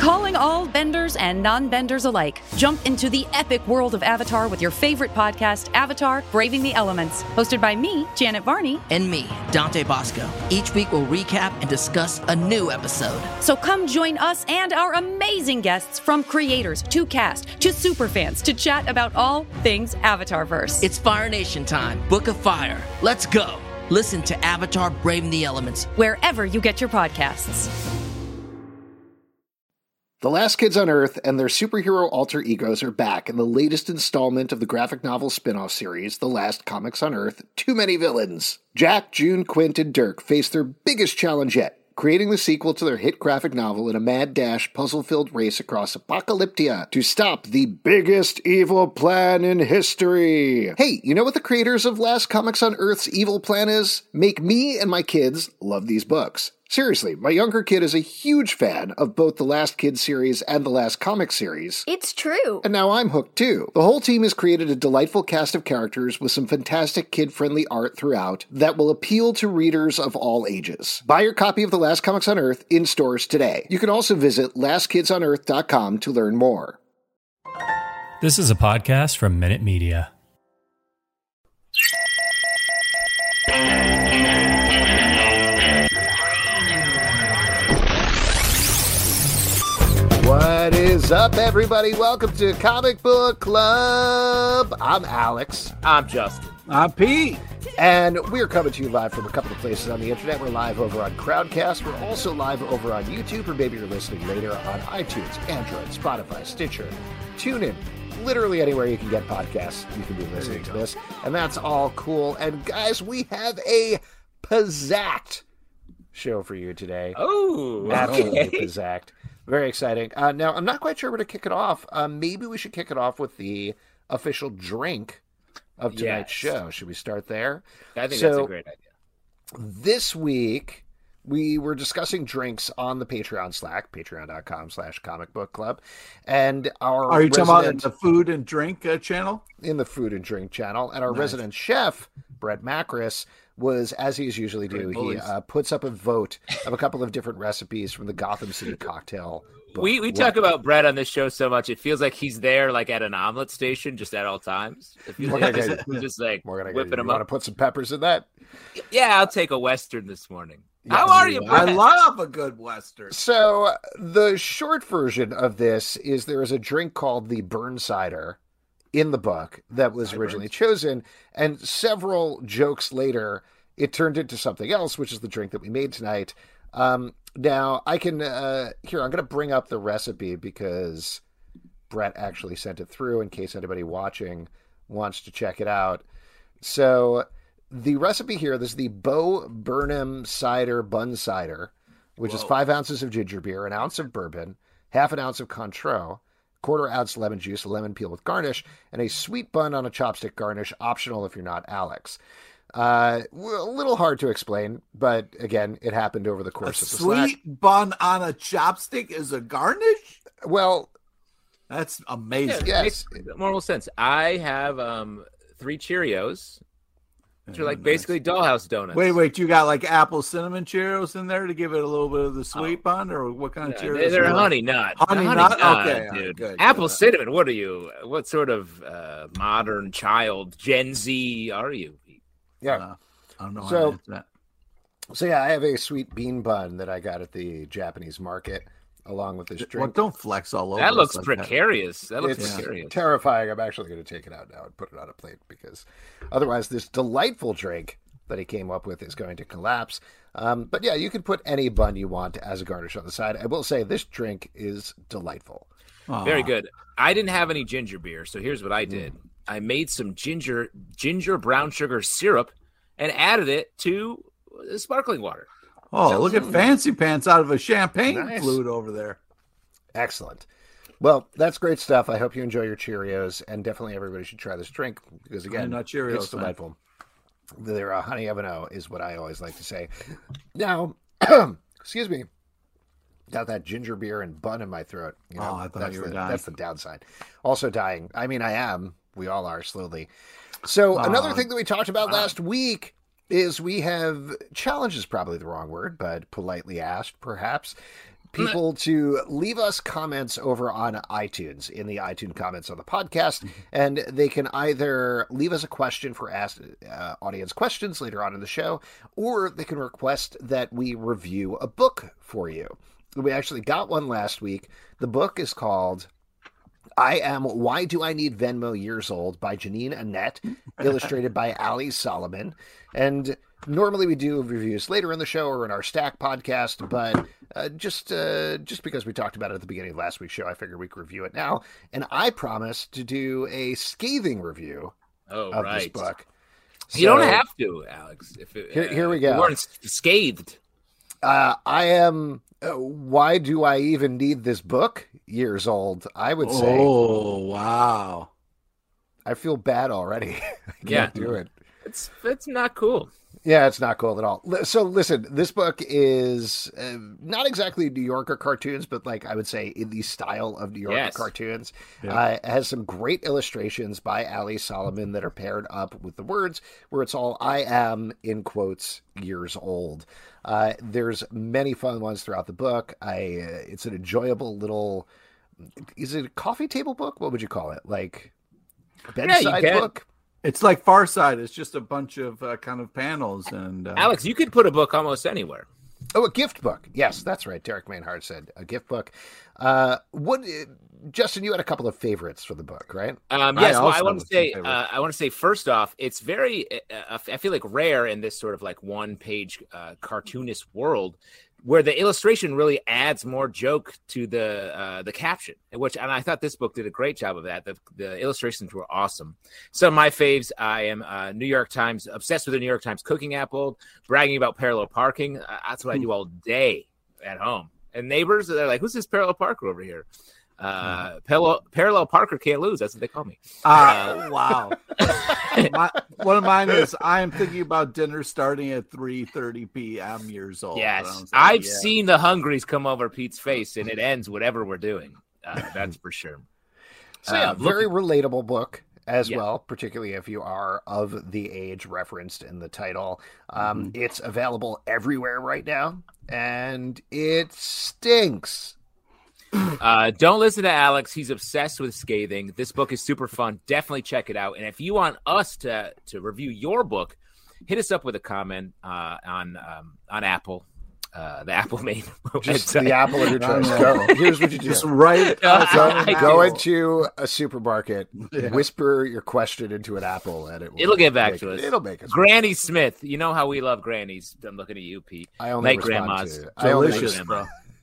Calling all benders and non-benders alike. Jump into the epic world of Avatar with your favorite podcast, Avatar: Braving the Elements. Hosted by me, Janet Varney. And me, Dante Bosco. Each week we'll recap and discuss a new episode. So come join us and our amazing guests, from creators to cast to superfans, to chat about all things Avatarverse. It's Fire Nation time. Book of Fire. Let's go. Listen to Avatar: Braving the Elements wherever you get your podcasts. The Last Kids on Earth and their superhero alter egos are back in the latest installment of the graphic novel spin-off series, The Last Comics on Earth: Too Many Villains. Jack, June, Quint, and Dirk face their biggest challenge yet, creating the sequel to their hit graphic novel in a mad dash, puzzle-filled race across Apocalyptia to stop the biggest evil plan in history. Hey, you know what the creators of Last Comics on Earth's evil plan is? Make me and my kids love these books. Seriously, my younger kid is a huge fan of both the Last Kids series and the Last Comics series. It's true. And now I'm hooked too. The whole team has created a delightful cast of characters with some fantastic kid-friendly art throughout that will appeal to readers of all ages. Buy your copy of The Last Comics on Earth in stores today. You can also visit lastkidsonearth.com to learn more. This is a podcast from Minute Media. What is up, everybody? Welcome to Comic Book Club. I'm Alex. I'm Justin. I'm Pete. And we're coming to you live from a couple of places on the internet. We're live over on Crowdcast. We're also live over on YouTube, or maybe you're listening later on iTunes, Android, Spotify, Stitcher, TuneIn. Literally anywhere you can get podcasts, you can be listening to this. And that's all cool. And guys, we have a pizzacked show for you today. Oh, absolutely okay. Pizzacked. Very exciting. Now, I'm not quite sure where to kick it off. Maybe we should kick it off with the official drink of tonight's show. Should we start there? I think that's a great idea. This week, we were discussing drinks on the Patreon Slack, patreon.com/comicbookclub. And Are you talking about in the food and drink channel? In the food and drink channel. And our resident chef, Brett Macris, was, as he's usually do, he puts up a vote of a couple of different recipes from the Gotham City cocktail book. We talk about Brett on this show so much, it feels like he's there like at an omelet station just at all times. We're just like whipping him up. Want to put some peppers in that? Yeah, I'll take a Western this morning. How are you, Brett? I love a good Western. So the short version of this is there is a drink called the Burnsider in the book that was originally chosen, and several jokes later, it turned into something else, which is the drink that we made tonight. Now, I can, I'm going to bring up the recipe because Brett actually sent it through in case anybody watching wants to check it out. So the recipe here, this is the Bo Burnham Cider Bun Cider, which is 5 ounces of ginger beer, an ounce of bourbon, half an ounce of Cointreau, quarter ounce lemon juice, a lemon peel with garnish, and a sweet bun on a chopstick garnish, optional if you're not Alex. A little hard to explain, but again, it happened over the course of the sweet bun on a chopstick is a garnish? Well, that's amazing. Yeah, yes. It makes moral sense. I have 3 Cheerios, which are like basically dollhouse donuts. Wait, you got like apple cinnamon Cheerios in there to give it a little bit of the sweet bun, or what kind of Cheerios? They're honey nut. Honey nut? Okay, dude. Good, apple cinnamon. What are you? What sort of modern child, Gen Z are you? Yeah, I don't know how to answer that. So yeah, I have a sweet bean bun that I got at the Japanese market along with this drink. Well, don't flex all over. That looks precarious. That looks precarious. Terrifying. I'm actually going to take it out now and put it on a plate because otherwise this delightful drink that he came up with is going to collapse. But yeah, you can put any bun you want as a garnish on the side. I will say this drink is delightful. Very good. I didn't have any ginger beer, so here's what I did. I made some ginger brown sugar syrup and added it to sparkling water. Oh, look at Fancy Pants out of a champagne flute over there. Excellent. Well, that's great stuff. I hope you enjoy your Cheerios, and definitely everybody should try this drink because, again, Cheerios, it's delightful. They're honey M&O is what I always like to say. Now, excuse me, got that ginger beer and bun in my throat. You know, I thought you were dying. That's the downside. Also dying. I mean, I am. We all are slowly. So another thing that we talked about last week is we have challenges, probably the wrong word, but politely asked, perhaps, people to leave us comments over on iTunes, in the iTunes comments on the podcast, and they can either leave us a question for audience questions later on in the show, or they can request that we review a book for you. We actually got one last week. The book is called I Am Why Do I Need Venmo Years Old by Janine Annette, illustrated by Ali Solomon. And normally we do reviews later in the show or in our Stack podcast, but just because we talked about it at the beginning of last week's show, I figured we could review it now. And I promised to do a scathing review of this book. You don't have to, Alex. Here we go. You weren't scathed. I am... why do I even need this book? Years old, I would say. Oh, wow. I feel bad already. I can't do it. It's not cool. Yeah, it's not cool at all. So listen, this book is not exactly New Yorker cartoons, but like I would say in the style of New Yorker cartoons. Yeah. It has some great illustrations by Ali Solomon that are paired up with the words where it's all I am, in quotes, years old. There's many fun ones throughout the book. It's an enjoyable little, is it a coffee table book? What would you call it? Like a bedside book? It's like Far Side. It's just a bunch of kind of panels. And Alex, you could put a book almost anywhere. Oh, a gift book. Yes, that's right. Derek Maynard said a gift book. Justin, you had a couple of favorites for the book, right? Yes. Well, I want to say first off, it's very, I feel like rare in this sort of like one-page cartoonist world where the illustration really adds more joke to the caption, and I thought this book did a great job of that. The illustrations were awesome. Some of my faves, I am New York Times, obsessed with the New York Times cooking apple, bragging about parallel parking. That's what I do all day at home. And neighbors, they're like, who's this parallel parker over here? Parallel Parker can't lose. That's what they call me. Wow. One of mine is I am thinking about dinner starting at 3:30 p.m. years old. Yes, I've seen the Hungries come over Pete's face, and it ends whatever we're doing. That's for sure. So very relatable book as well, particularly if you are of the age referenced in the title. It's available everywhere right now, and it stinks. Don't listen to Alex. He's obsessed with scathing. This book is super fun. Definitely check it out. And if you want us to review your book, hit us up with a comment on Apple. The Apple main website. The Apple of your choice. Here's what you do. Just write. Go into a supermarket, whisper your question into an Apple, and it'll get back to us. It'll make us. Granny Smith. You know how we love grannies. I'm looking at you, Pete. I only grandmas. Delicious, bro.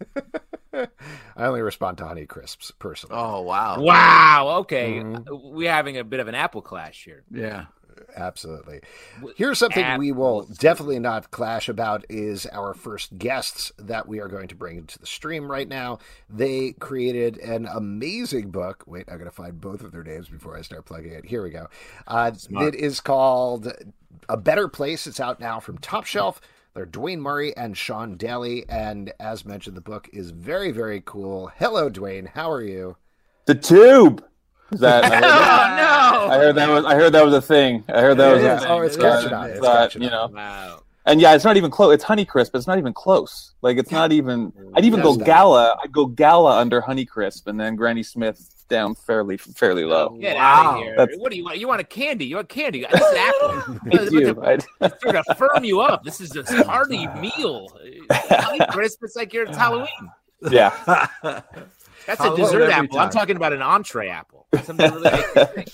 I only respond to Honey Crisps personally. Oh, wow. Wow. Okay. We're having a bit of an Apple clash here. Yeah. Absolutely. Here's something we will definitely not clash about is our first guests that we are going to bring into the stream right now. They created an amazing book. Wait, I'm going to find both of their names before I start plugging it. Here we go. It is called A Better Place. It's out now from Top Shelf. They're Dwayne Murray and Sean Daly. And as mentioned, the book is very, very cool. Hello, Dwayne. How are you? The Tube. Is that? No. I heard that was a thing. I heard that was a thing. Oh, it's catching on. It's catching on. Wow. And yeah, it's not even close. It's Honeycrisp, but it's not even close. Like it's not even. I'd even go Gala. I'd go Gala under Honeycrisp, and then Granny Smith down fairly low. Get out of here! What do you want? You want a candy? You want candy? This is Apple. It's here to firm you up. This is a hearty meal. Honeycrisp, it's like it's Halloween. Yeah. That's a dessert apple. I'm talking about an entree apple. Something really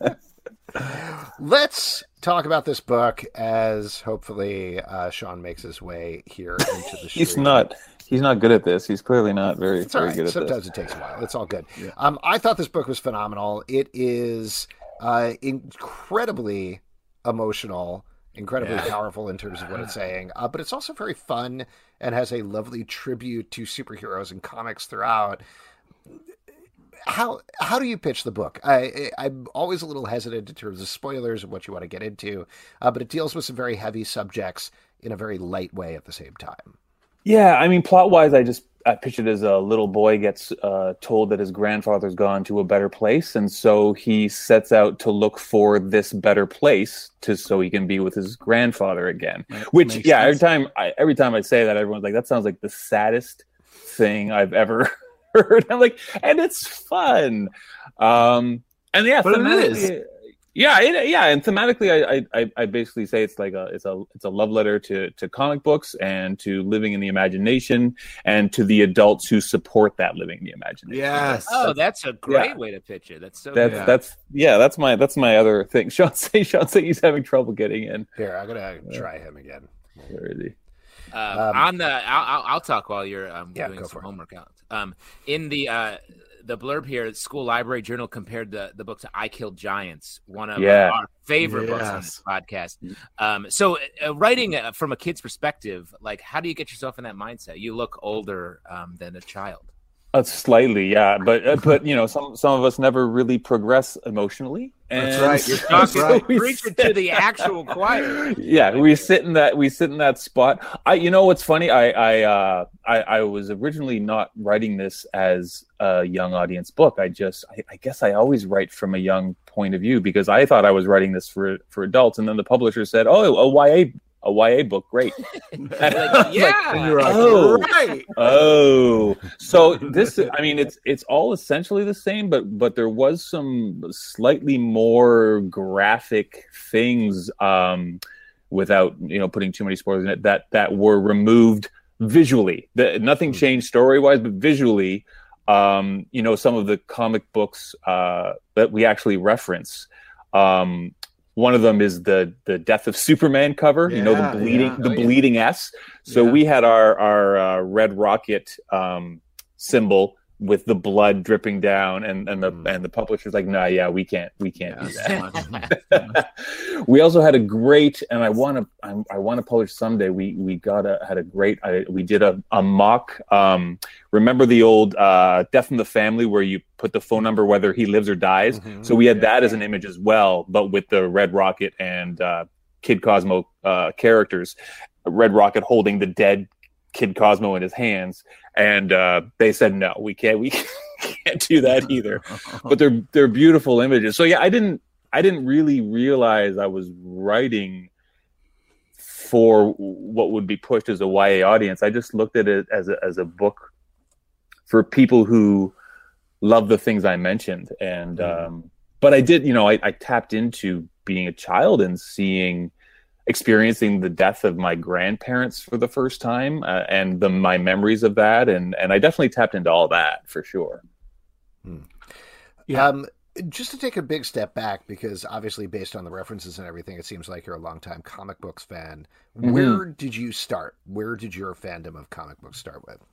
Let's talk about this book as hopefully Sean makes his way here into the stream. He's not good at this. He's clearly not very good at this. Sometimes it takes a while. It's all good. Yeah. I thought this book was phenomenal. It is incredibly emotional, incredibly powerful in terms of what it's saying, but it's also very fun and has a lovely tribute to superheroes and comics throughout. How do you pitch the book? I'm always a little hesitant in terms of spoilers and what you want to get into, but it deals with some very heavy subjects in a very light way at the same time. Yeah, I mean, plot-wise, I pitch it as a little boy gets told that his grandfather's gone to a better place, and so he sets out to look for this better place so he can be with his grandfather again. Which, every time I say that, everyone's like, that sounds like the saddest thing I've ever heard. I'm like, and it's fun. And yeah, but it is. And thematically, I basically say it's like it's a love letter to comic books and to living in the imagination and to the adults who support that living in the imagination. Yes. Oh, that's a great way to pitch it. That's so. That's my other thing. Sean say he's having trouble getting in. Here, I'm gonna try him again. Where is he? I'll talk while you're doing some homework out. In the blurb here, School Library Journal compared the book to I Killed Giants, one of our favorite books on this podcast. So writing from a kid's perspective, like, how do you get yourself in that mindset? You look older than a child. Slightly, yeah, but you know, some of us never really progress emotionally. And that's right. You're talking preaching to the actual choir. Yeah, we sit in that spot. You know what's funny? I was originally not writing this as a young audience book. I guess I always write from a young point of view because I thought I was writing this for adults, and then the publisher said, "Oh, a YA book, great." So this, I mean, it's all essentially the same, but there was some slightly more graphic things, without putting too many spoilers in it, that were removed visually. Nothing changed story wise, but visually, some of the comic books that we actually reference. One of them is the Death of Superman cover, the bleeding S. So we had our Red Rocket symbol with the blood dripping down, and the publisher's like, "Nah, we can't do that." We also had a great, and I want to publish someday. We did a mock. Remember the old Death in the Family where you put the phone number whether he lives or dies? Mm-hmm. So we had that as an image as well, but with the Red Rocket and Kid Cosmo characters. Red Rocket holding the dead Kid Cosmo in his hands, and they said no, we can't do that either. But they're beautiful images. So yeah, I didn't really realize I was writing for what would be pushed as a YA audience. I just looked at it as a book for people who love the things I mentioned, and but I did, I tapped into being a child and experiencing the death of my grandparents for the first time, and my memories of that, and I definitely tapped into all that for sure. Just to take a big step back, because obviously based on the references and everything, it seems like you're a longtime comic books fan. Mm-hmm. Where did you start? Where did your fandom of comic books start with?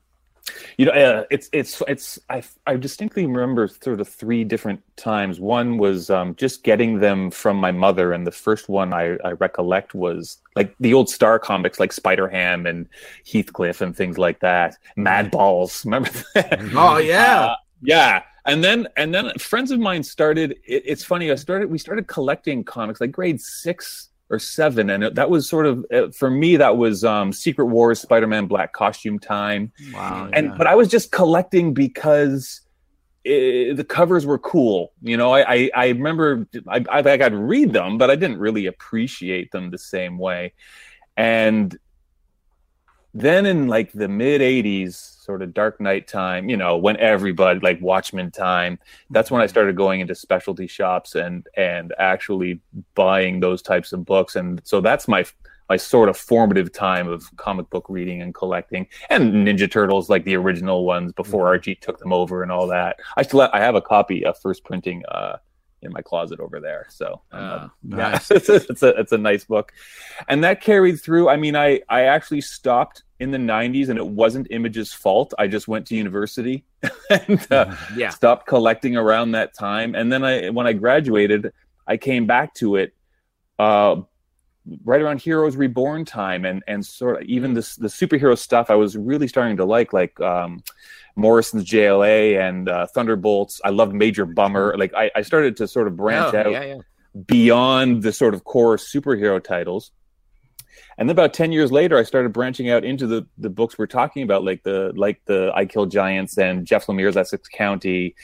I distinctly remember sort of 3 different times. One was just getting them from my mother, and the first one I recollect was like the old Star comics, like Spider-Ham and Heathcliff and things like that. Mad Balls, remember that? Oh yeah, yeah. And then friends of mine started. It's funny. We started collecting comics like grade 6 or 7, and that was sort of, for me, that was Secret Wars, Spider-Man Black Costume Time. Wow! But I was just collecting because the covers were cool. I remember I'd read them, but I didn't really appreciate them the same way. And then in like the mid 80s, sort of Dark Knight time, when everybody, like Watchmen time, that's when I started going into specialty shops and actually buying those types of books. And so that's my sort of formative time of comic book reading and collecting, and Ninja Turtles, like the original ones before Archie took them over and all that. I have a copy of first printing in my closet over there. So nice. it's a nice book, and that carried through. I mean, I actually stopped in the 90s, and it wasn't Image's fault. I just went to university and stopped collecting around that time. And then when I graduated, I came back to it right around Heroes Reborn time, and sort of even the superhero stuff I was really starting to like Morrison's JLA and Thunderbolts. I loved Major Bummer. Like I started to sort of branch out beyond the sort of core superhero titles. And then about 10 years later, I started branching out into the books we're talking about, like the I Killed Giants and Jeff Lemire's Essex County,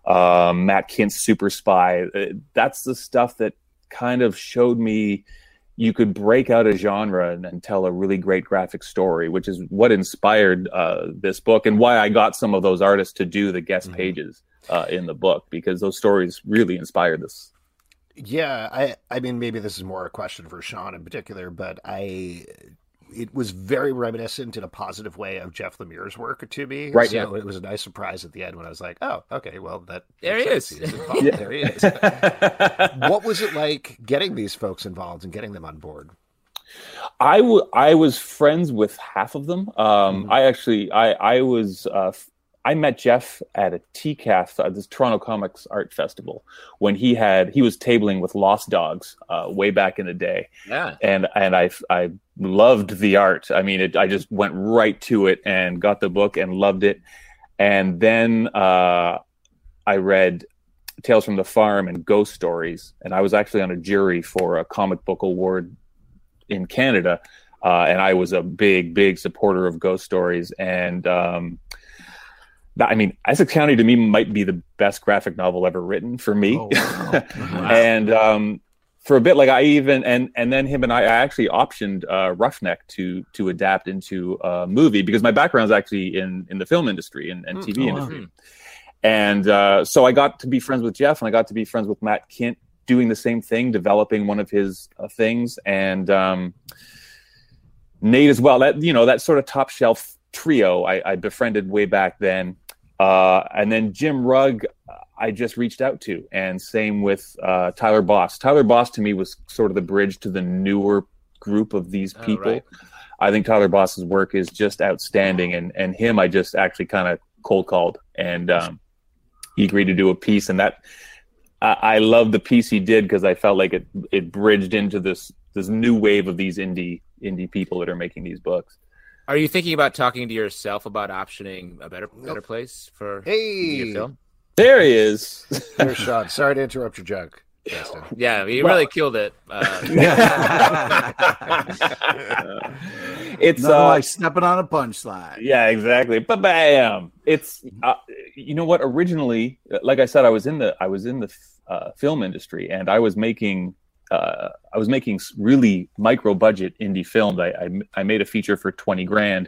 Matt Kint's Super Spy. That's the stuff that kind of showed me, you could break out a genre and tell a really great graphic story, which is what inspired this book and why I got some of those artists to do the guest pages in the book, because those stories really inspired this. Yeah, I mean, maybe this is more a question for Sean in particular, but it was very reminiscent in a positive way of Jeff Lemire's work to me. Right. So it was a nice surprise at the end when I was like, oh, okay, well, there he is. Yeah. There he is. What was it like getting these folks involved and getting them on board? I was friends with half of them. I met Jeff at a TCAF, this Toronto Comics Art Festival, when he was tabling with Lost Dogs way back in the day. Yeah, and I loved the art. I mean, I just went right to it and got the book and loved it. And then I read Tales from the Farm and Ghost Stories, and I was actually on a jury for a comic book award in Canada, and I was a big supporter of Ghost Stories. And I mean, Essex County to me might be the best graphic novel ever written for me. Oh, wow. And for a bit, like and then him and I actually optioned Roughneck to adapt into a movie, because my background is actually in the film industry and TV industry. And so I got to be friends with Jeff, and I got to be friends with Matt Kint doing the same thing, developing one of his things, and Nate as well. That sort of top shelf trio I befriended way back then. And then Jim Rugg, I just reached out to, and same with Tyler Boss. Tyler Boss to me was sort of the bridge to the newer group of these people. Right. I think Tyler Boss's work is just outstanding, and him I just actually kind of cold called, and he agreed to do a piece, and that I love the piece he did, because I felt like it bridged into this new wave of these indie people that are making these books. Are you thinking about talking to yourself about optioning a better place for your film? There he is. There's Sean. Sorry to interrupt your joke, Justin. Yeah, you really killed it. It's like stepping on a punchline. Yeah, exactly. But it's you know what? Originally, like I said, I was in the film industry, and I was making really micro budget indie films. I made a feature for $20,000,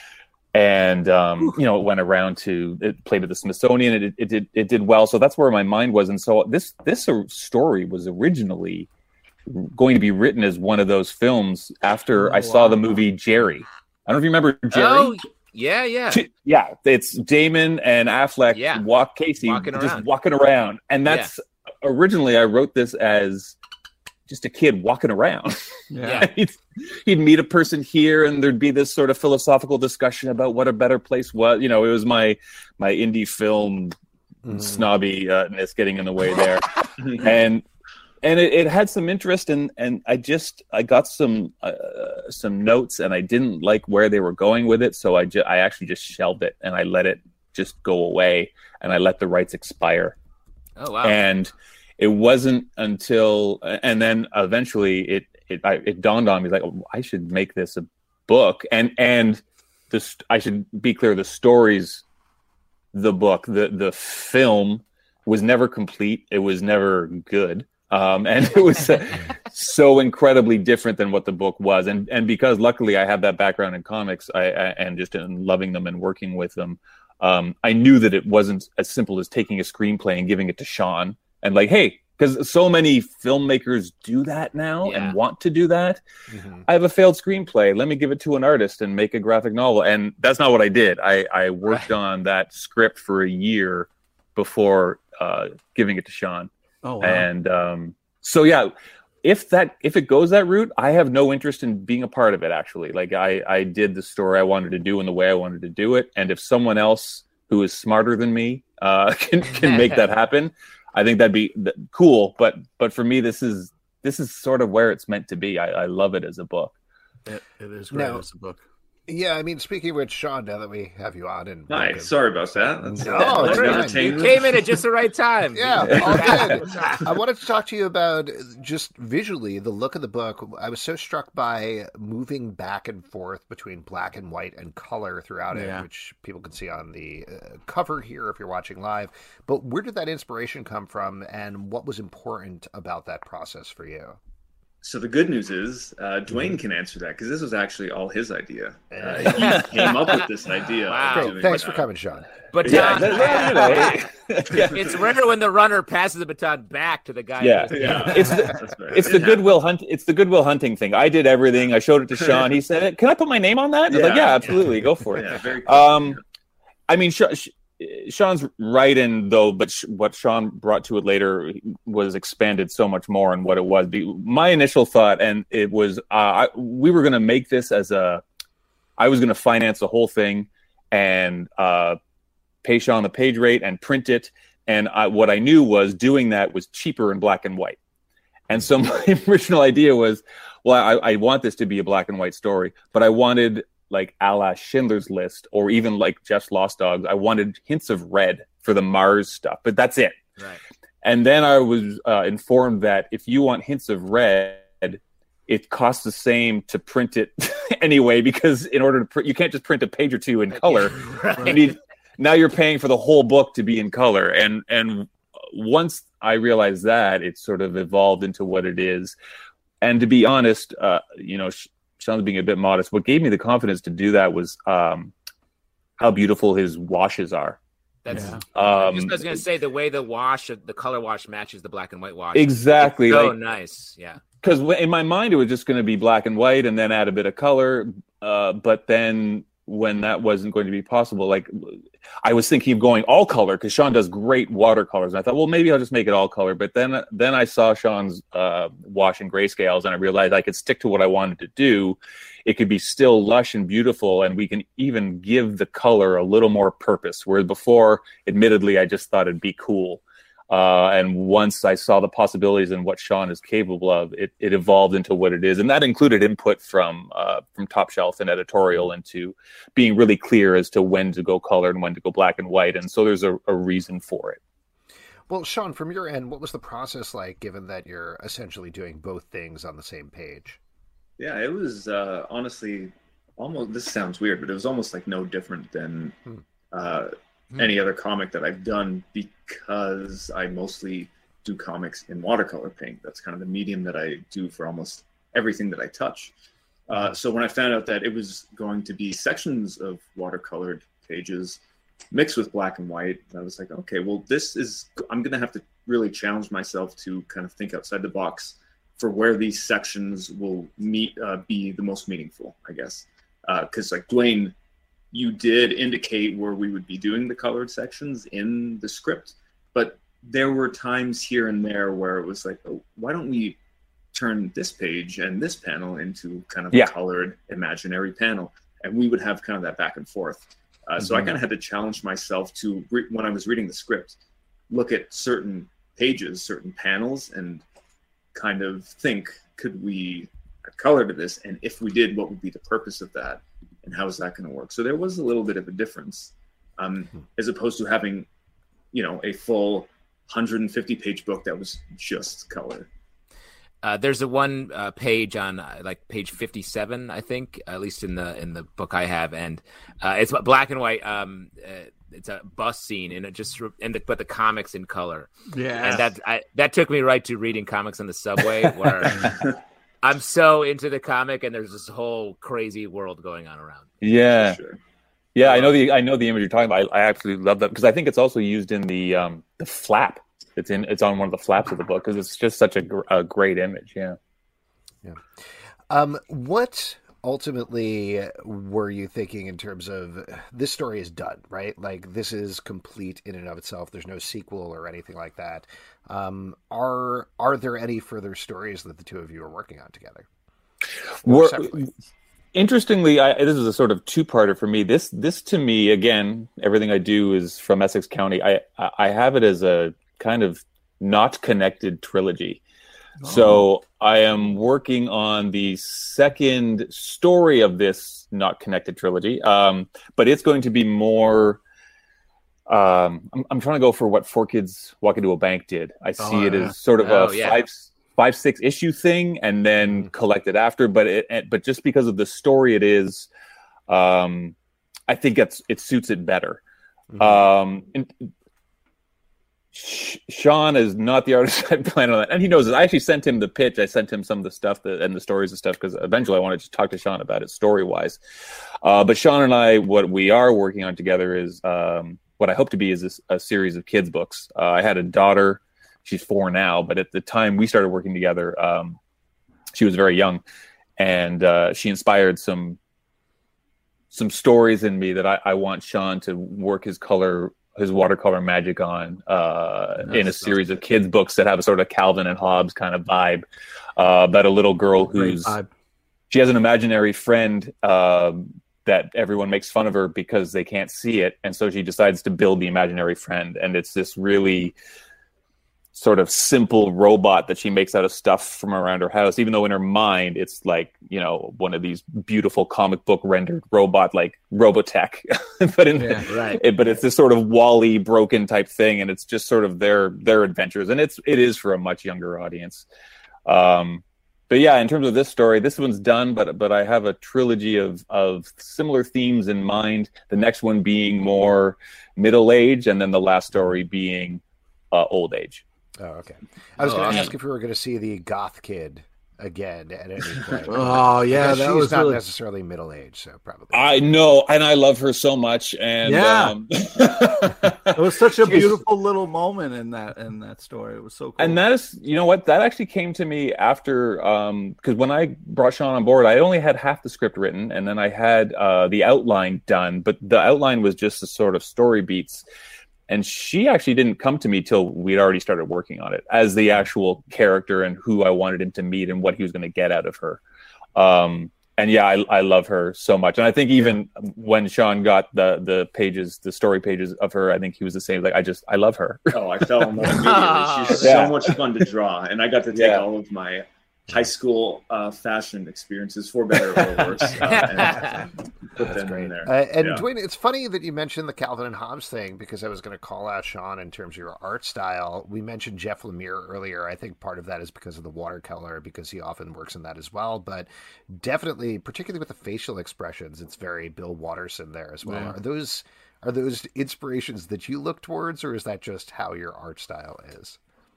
and it went around it played at the Smithsonian. It did well. So that's where my mind was. And so this story was originally going to be written as one of those films after I saw the movie Jerry. I don't know if you remember Jerry. Oh, yeah. Yeah, it's Damon and Affleck, Casey walking around. And that's originally I wrote this as just a kid walking around. Yeah. He'd meet a person here, and there'd be this sort of philosophical discussion about what a better place was. It was my indie film snobbiness getting in the way there. and it had some interest, and I got some notes, and I didn't like where they were going with it, so I actually just shelved it, and I let it just go away, and I let the rights expire. Oh wow. And it wasn't until, and then eventually it dawned on me, like, oh, I should make this a book, and this, I should be clear, the stories, the book, the film was never complete. It was never good. And it was so incredibly different than what the book was. And because luckily I have that background in comics, and just in loving them and working with them, I knew that it wasn't as simple as taking a screenplay and giving it to Sean and like, hey, because so many filmmakers do that now and want to do that. Mm-hmm. I have a failed screenplay. Let me give it to an artist and make a graphic novel. And that's not what I did. I worked on that script for a year before giving it to Sean. Oh, wow. And so, yeah, if it goes that route, I have no interest in being a part of it, actually. Like, I did the story I wanted to do in the way I wanted to do it. And if someone else who is smarter than me can make that happen, I think that'd be cool. But for me, this is sort of where it's meant to be. I love it as a book. It is great as a book. Yeah, I mean, speaking of which, Sean, now that we have you on, and hi, sorry about that. You came in at just the right time. Yeah, all good. I wanted to talk to you about just visually the look of the book. I was so struck by moving back and forth between black and white and color throughout it, which people can see on the cover here if you're watching live. But where did that inspiration come from, and what was important about that process for you? So the good news is Dwayne can answer that because this was actually all his idea. He came up with this idea. Wow. Great. Thanks for coming, Sean. But it's rare when the runner passes the baton back to the guy. It's the Goodwill Hunt. It's the Goodwill Hunting thing. I did everything. I showed it to Sean. He said, "Can I put my name on that?" I was like, "Yeah, absolutely, go for it." Yeah, very cool. I mean, Sean's right in though, but what Sean brought to it later was expanded so much more on what it was. My initial thought, and it was, we were going to make this I was going to finance the whole thing and pay Sean the page rate and print it. And what I knew was doing that was cheaper in black and white. And so my original idea was, well, I want this to be a black and white story, but I wanted, like a la Schindler's List or even like Jeff's Lost Dogs, I wanted hints of red for the Mars stuff, but that's it. Right. And then I was informed that if you want hints of red, it costs the same to print it anyway, because in order to print, you can't just print a page or two in color. Right. Now you're paying for the whole book to be in color. And once I realized that, it sort of evolved into what it is. And to be honest, Sean's being a bit modest. What gave me the confidence to do that was how beautiful his washes are. I was going to say the way the color wash matches the black and white wash. Exactly. It's so nice. Yeah. Because in my mind, it was just going to be black and white and then add a bit of color. But then when that wasn't going to be possible, like I was thinking of going all color because Sean does great watercolors. And I thought, well, maybe I'll just make it all color. But then I saw Sean's wash and grayscales and I realized I could stick to what I wanted to do. It could be still lush and beautiful, and we can even give the color a little more purpose. Whereas before, admittedly, I just thought it'd be cool. And once I saw the possibilities and what Sean is capable of, it evolved into what it is. And that included input from Top Shelf and editorial into being really clear as to when to go color and when to go black and white. And so there's a reason for it. Well, Sean, from your end, what was the process like, given that you're essentially doing both things on the same page? Yeah, it was honestly almost, this sounds weird, but it was almost like no different than any other comic that I've done, because I mostly do comics in watercolor paint. That's kind of the medium that I do for almost everything that I touch. So when I found out that it was going to be sections of watercolored pages mixed with black and white, I was like, okay, well, I'm going to have to really challenge myself to kind of think outside the box for where these sections will be the most meaningful, I guess. Because like Dwayne, you did indicate where we would be doing the colored sections in the script, but there were times here and there where it was like, oh, why don't we turn this page and this panel into kind of a colored imaginary panel? And we would have kind of that back and forth. So I kind of had to challenge myself to, when I was reading the script, look at certain pages, certain panels, and kind of think, could we add color to this? And if we did, what would be the purpose of that? And how is that going to work? So there was a little bit of a difference, as opposed to having, a full 150-page book that was just color. There's a one page on like page 57, I think, at least in the book I have, and it's black and white. It's a bus scene, and but the comics in color. Yeah, and that took me right to reading comics on the subway, where I'm so into the comic, and there's this whole crazy world going on around. Yeah, sure. Yeah, I know the image you're talking about. I absolutely love that, because I think it's also used in the flap. It's on one of the flaps of the book, because it's just such a great image. Yeah. What ultimately were you thinking in terms of this story is done, right? Like, this is complete in and of itself. There's no sequel or anything like that. Are there any further stories that the two of you are working on together? Interestingly, this is a sort of two-parter for me. This to me, again, everything I do is from Essex County. I have it as a kind of not connected trilogy. Oh. So I am working on the second story of this not connected trilogy, but it's going to be more. I'm trying to go for what Four Kids Walk Into a Bank did. I see it as sort of a 5-6 issue thing, and then collected after. But just because of the story it is, I think it suits it better. Sean is not the artist I plan on that, and he knows it. I actually sent him the pitch. I sent him some of the stuff and the stories and stuff because eventually I wanted to talk to Sean about it story wise. But Sean and I, what we are working on together is what I hope to be is a series of kids books. I had a daughter; she's 4 now, but at the time we started working together, she was very young, and she inspired some stories in me that I want Sean to work his watercolor magic on in a series of kids books that have a sort of Calvin and Hobbes kind of vibe about a little girl she has an imaginary friend that everyone makes fun of her because they can't see it, and so she decides to build the imaginary friend, and it's this really sort of simple robot that she makes out of stuff from around her house, even though in her mind it's like, you know, one of these beautiful comic book rendered robot like Robotech but it's this sort of Wall-E broken type thing, and it's just sort of their adventures, and it is for a much younger audience. But yeah, in terms of this story, this one's done, but I have a trilogy of similar themes in mind, the next one being more middle age, and then the last story being old age. Oh, okay. I was going to ask if we were going to see the goth kid again at any point. Oh, yeah, that she's was not necessarily middle age, so probably. I know, and I love her so much. And it was such a beautiful little moment in that story. It was so cool. And that is, you know what, that actually came to me after, because when I brought Sean on board, I only had half the script written, and then I had the outline done, but the outline was just the sort of story beats. And she actually didn't come to me till we'd already started working on it as the actual character and who I wanted him to meet and what he was going to get out of her. And yeah, I love her so much. And I think even when Sean got the pages, the story pages of her, I think he was the same. Like, I love her. Oh, I fell in love immediately. She's so much fun to draw. And I got to take all of my high school fashion experiences, for better or worse, and put them in there. Dwayne, it's funny that you mentioned the Calvin and Hobbes thing, because I was going to call out Sean in terms of your art style. We mentioned Jeff Lemire earlier. I think part of that is because of the watercolor, because he often works in that as well. But definitely, particularly with the facial expressions, it's very Bill Watterson there as well. Yeah. Are those inspirations that you look towards, or is that just how your art style is?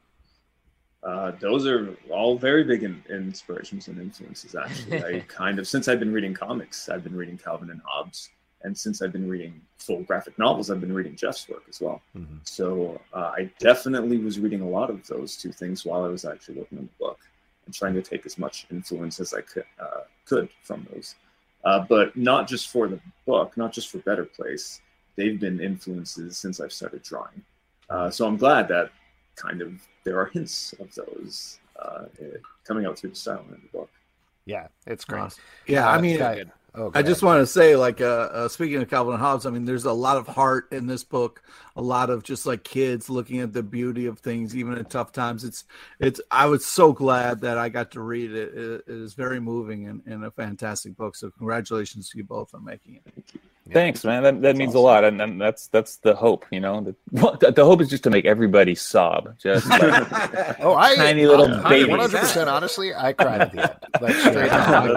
Those are all very big inspirations and influences, actually. I kind of, since I've been reading comics, I've been reading Calvin and Hobbes. And since I've been reading full graphic novels, I've been reading Jeff's work as well. Mm-hmm. So I definitely was reading a lot of those two things while I was actually working on the book and trying to take as much influence as I could from those. But not just for the book, not just for Better Place. They've been influences since I've started drawing. So I'm glad that kind of there are hints of those coming out through the style in the book. Yeah, it's great. Awesome. Yeah, I mean, I just want to say, like, speaking of Calvin and Hobbes, I mean, there's a lot of heart in this book, a lot of just like kids looking at the beauty of things, even in tough times. I was so glad that I got to read it. It is very moving and a fantastic book. So congratulations to you both on making it. Thank you. Thanks, man. That means awesome. A lot, and that's the hope. You know, the hope is just to make everybody sob. Just like tiny little baby. 100%. Honestly, I cried at the end. Like, straight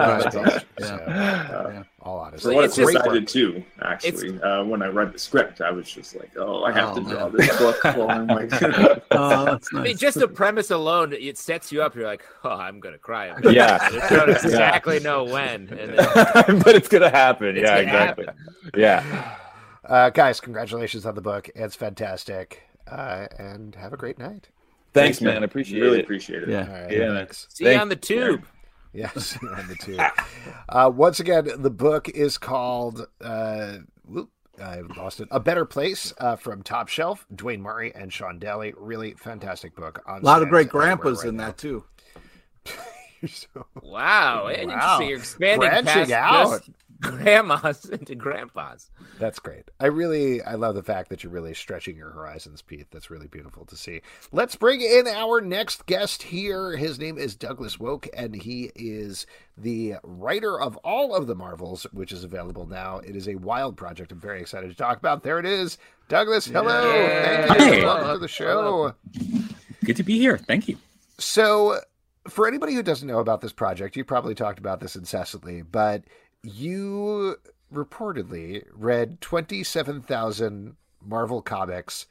up. All honestly, for what I did too. Actually, when I read the script, I was just like, "Oh, I have to draw this book." For him. Like, that's nice. I mean, just the premise alone, it sets you up. You're like, "Oh, I'm gonna cry." Yeah, you don't exactly know when, and then... but it's gonna happen. Yeah, exactly. Yeah. Guys, congratulations on the book. It's fantastic, and have a great night. Thanks, man. I appreciate really it. Appreciate it. Yeah. All right, yeah. Thanks. See you on the tube. Yes, on the tube. Once again, the book is called I lost it. A Better Place from Top Shelf. Dwayne Murray and Sean Daly. Really fantastic book. A lot of great grandpas in that too. Wow! Interesting. You're expanding branching out. Just grandmas into grandpas. That's great. I love the fact that you're really stretching your horizons, Pete. That's really beautiful to see. Let's bring in our next guest here. His name is Douglas Woke, and he is the writer of all of the Marvels, which is available now. It is a wild project I'm very excited to talk about. There it is. Douglas, hello. Yeah. Thank you. Hey. Welcome to the show. Good to be here. Thank you. So, for anybody who doesn't know about this project, you probably talked about this incessantly, but you reportedly read 27,000 Marvel comics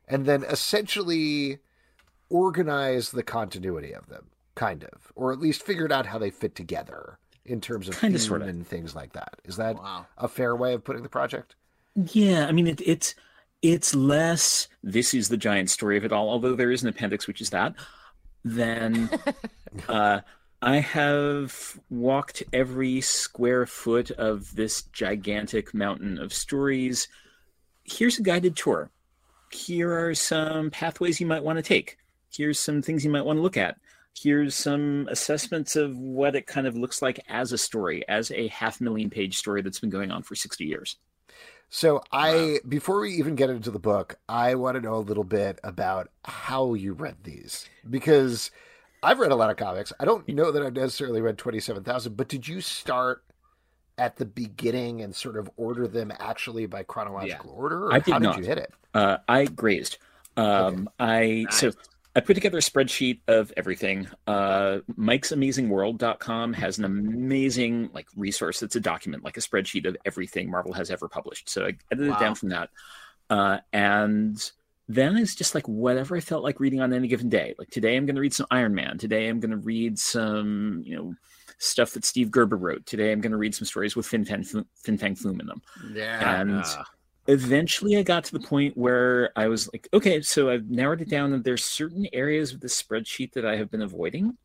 and then essentially organize the continuity of them, kind of, or at least figured out how they fit together in terms of theme and things like that. Is that a fair way of putting the project? Yeah, I mean, it's less, this is the giant story of it all, although there is an appendix, which is that. Then I have walked every square foot of this gigantic mountain of stories. Here's a guided tour. Here are some pathways you might want to take. Here's some things you might want to look at. Here's some assessments of what it kind of looks like as a story, as a 500,000 page story that's been going on for 60 years. So before we even get into the book, I want to know a little bit about how you read these, because I've read a lot of comics. I don't know that I've necessarily read 27,000, but did you start at the beginning and sort of order them actually by chronological order? Or I did how not. Did you hit it? I grazed. So I put together a spreadsheet of everything. Mike'sAmazingWorld.com has an amazing resource that's a document, like a spreadsheet of everything Marvel has ever published. So I edited it down from that. And then it's just whatever I felt like reading on any given day. Like today I'm going to read some Iron Man. Today I'm going to read some, stuff that Steve Gerber wrote. Today I'm going to read some stories with Fin Fang Foom in them. Yeah. And eventually I got to the point where I was like, okay, so I've narrowed it down and there's certain areas of the spreadsheet that I have been avoiding.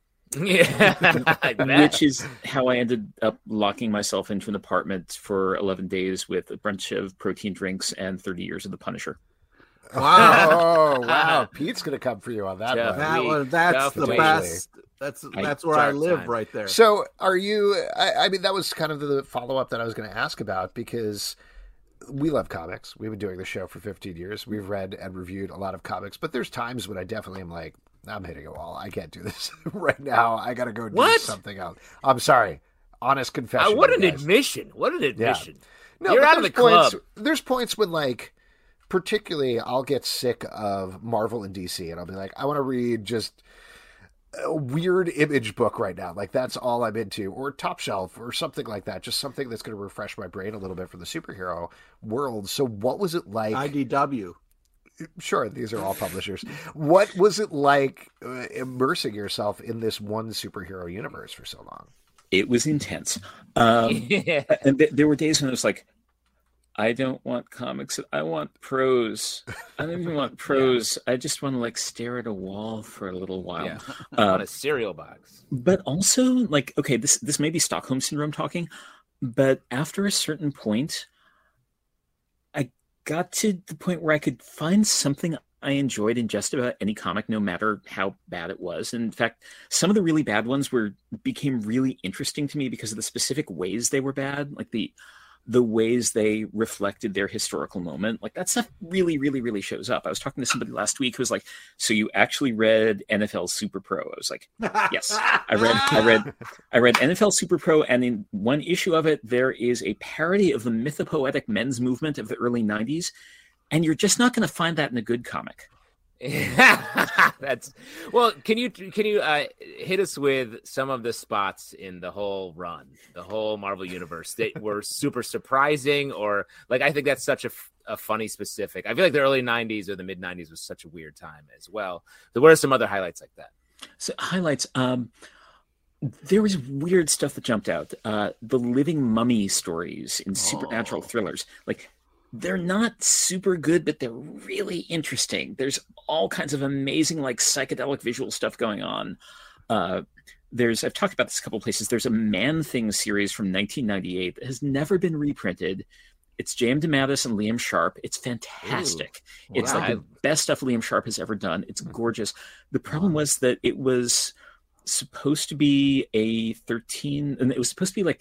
Yeah. Which is how I ended up locking myself into an apartment for 11 days with a bunch of protein drinks and 30 years of The Punisher. Wow. Wow. Pete's going to come for you on that one. That's the best. That's where I live right there. So are you, I mean, that was kind of the follow-up that I was going to ask about, because we love comics. We've been doing the show for 15 years. We've read and reviewed a lot of comics, but there's times when I definitely am like, I'm hitting a wall. I can't do this right now. I got to go do something else. I'm sorry. Honest confession. What an admission. What an admission. Yeah. No, you're out of the club. There's points when particularly I'll get sick of Marvel and DC and I'll be like, I want to read just a weird Image book right now. That's all I'm into, or Top Shelf or something like that. Just something that's going to refresh my brain a little bit from the superhero world. So what was it like? IDW. Sure. These are all publishers. What was it like immersing yourself in this one superhero universe for so long? It was intense. And there were days when it was like, I don't want comics. I want prose. I don't even want prose. I just want to stare at a wall for a little while. On a cereal box. But also okay, this may be Stockholm Syndrome talking, but after a certain point, I got to the point where I could find something I enjoyed in just about any comic, no matter how bad it was. And in fact, some of the really bad ones became really interesting to me because of the specific ways they were bad, the ways they reflected their historical moment. That stuff really, really, really shows up. I was talking to somebody last week who was like, so you actually read NFL Super Pro? I was like, yes, I read NFL Super Pro. And in one issue of it, there is a parody of the mythopoetic men's movement of the early 90s. And you're just not going to find that in a good comic. That's well. Can you hit us with some of the spots in the whole run, the whole Marvel universe that were super surprising, or I think that's such a funny specific. I feel like the early 90s or the mid 90s was such a weird time as well. So what are some other highlights like that? So highlights. There was weird stuff that jumped out. The living mummy stories in supernatural thrillers, they're not super good, but they're really interesting. There's all kinds of amazing, psychedelic visual stuff going on. I've talked about this a couple of places. There's a Man-Thing series from 1998 that has never been reprinted. It's J.M. DeMatteis and Liam Sharp. It's fantastic. Ooh, it's the best stuff Liam Sharp has ever done. It's gorgeous. The problem was that it was supposed to be a 13, and it was supposed to be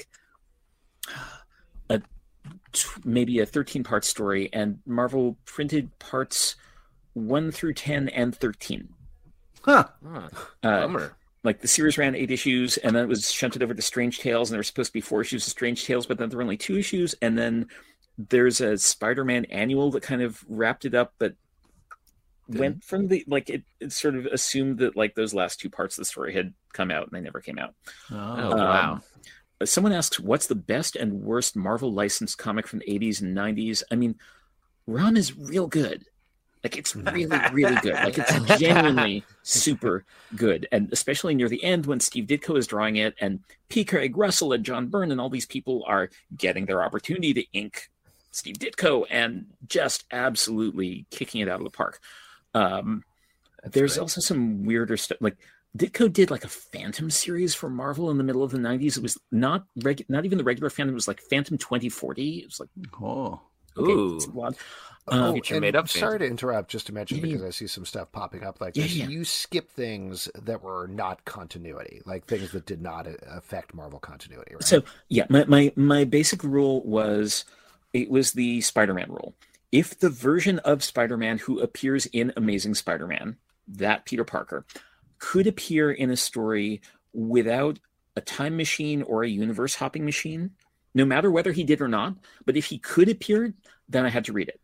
maybe a 13-part story, and Marvel printed parts 1 through 10 and 13. Bummer. The series ran 8 issues, and then it was shunted over to Strange Tales, and there were supposed to be 4 issues of Strange Tales, but then there were only 2 issues, and then there's a Spider-Man annual that kind of wrapped it up, but went from the it sort of assumed that those last 2 parts of the story had come out, and they never came out. Wow. Someone asks, what's the best and worst Marvel licensed comic from the 80s and 90s? I mean, Rom is real good. Like, it's really, really good. Like, it's genuinely super good. And especially near the end when Steve Ditko is drawing it and P. Craig Russell and John Byrne and all these people are getting their opportunity to ink Steve Ditko and just absolutely kicking it out of the park. There's also some weirder stuff. Like, Ditko did like a Phantom series for Marvel in the middle of the 90s. It was not even the regular Phantom. It was like Phantom 2040. It was like, ooh. Sorry to interrupt, just to mention, because I see some stuff popping up like this. You skip things that were not continuity, like things that did not affect Marvel continuity, right? So, yeah, my basic rule was, it was the Spider-Man rule. If the version of Spider-Man who appears in Amazing Spider-Man, that Peter Parker, could appear in a story without a time machine or a universe hopping machine, no matter whether he did or not, but if he could appear, then I had to read it.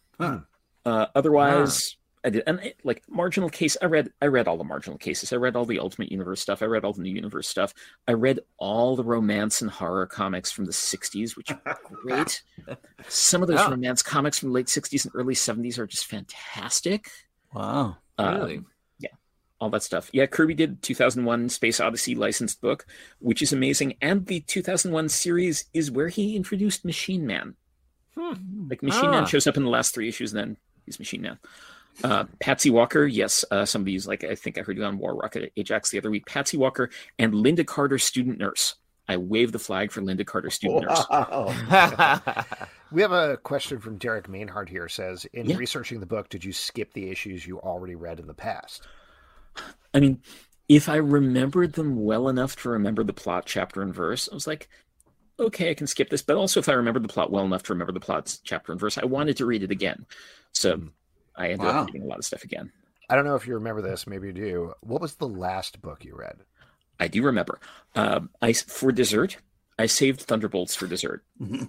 Otherwise, I did. And like marginal case, I read all the marginal cases. I read all the Ultimate Universe stuff. I read all the New Universe stuff. I read all the romance and horror comics from the 60s, which are great. Some of those romance comics from the late 60s and early 70s are just fantastic. Wow. Really? Yeah. All that stuff. Yeah, Kirby did 2001 Space Odyssey licensed book, which is amazing. And the 2001 series is where he introduced Machine Man. Like Machine Man shows up in the last 3 issues, and then he's Machine Man. Patsy Walker, yes, some of these, like I think I heard you on War Rocket Ajax the other week. Patsy Walker and Linda Carter, student nurse. I wave the flag for Linda Carter, student nurse. We have a question from Derek Mainhardt here. Says, in researching the book, did you skip the issues you already read in the past? I mean, if I remembered them well enough to remember the plot, chapter and verse, I was like, okay, I can skip this. But also, if I remembered the plot well enough to remember the plot's chapter and verse, I wanted to read it again. So I ended up reading a lot of stuff again. I don't know if you remember this. Maybe you do. What was the last book you read? I do remember. For dessert, I saved Thunderbolts for dessert.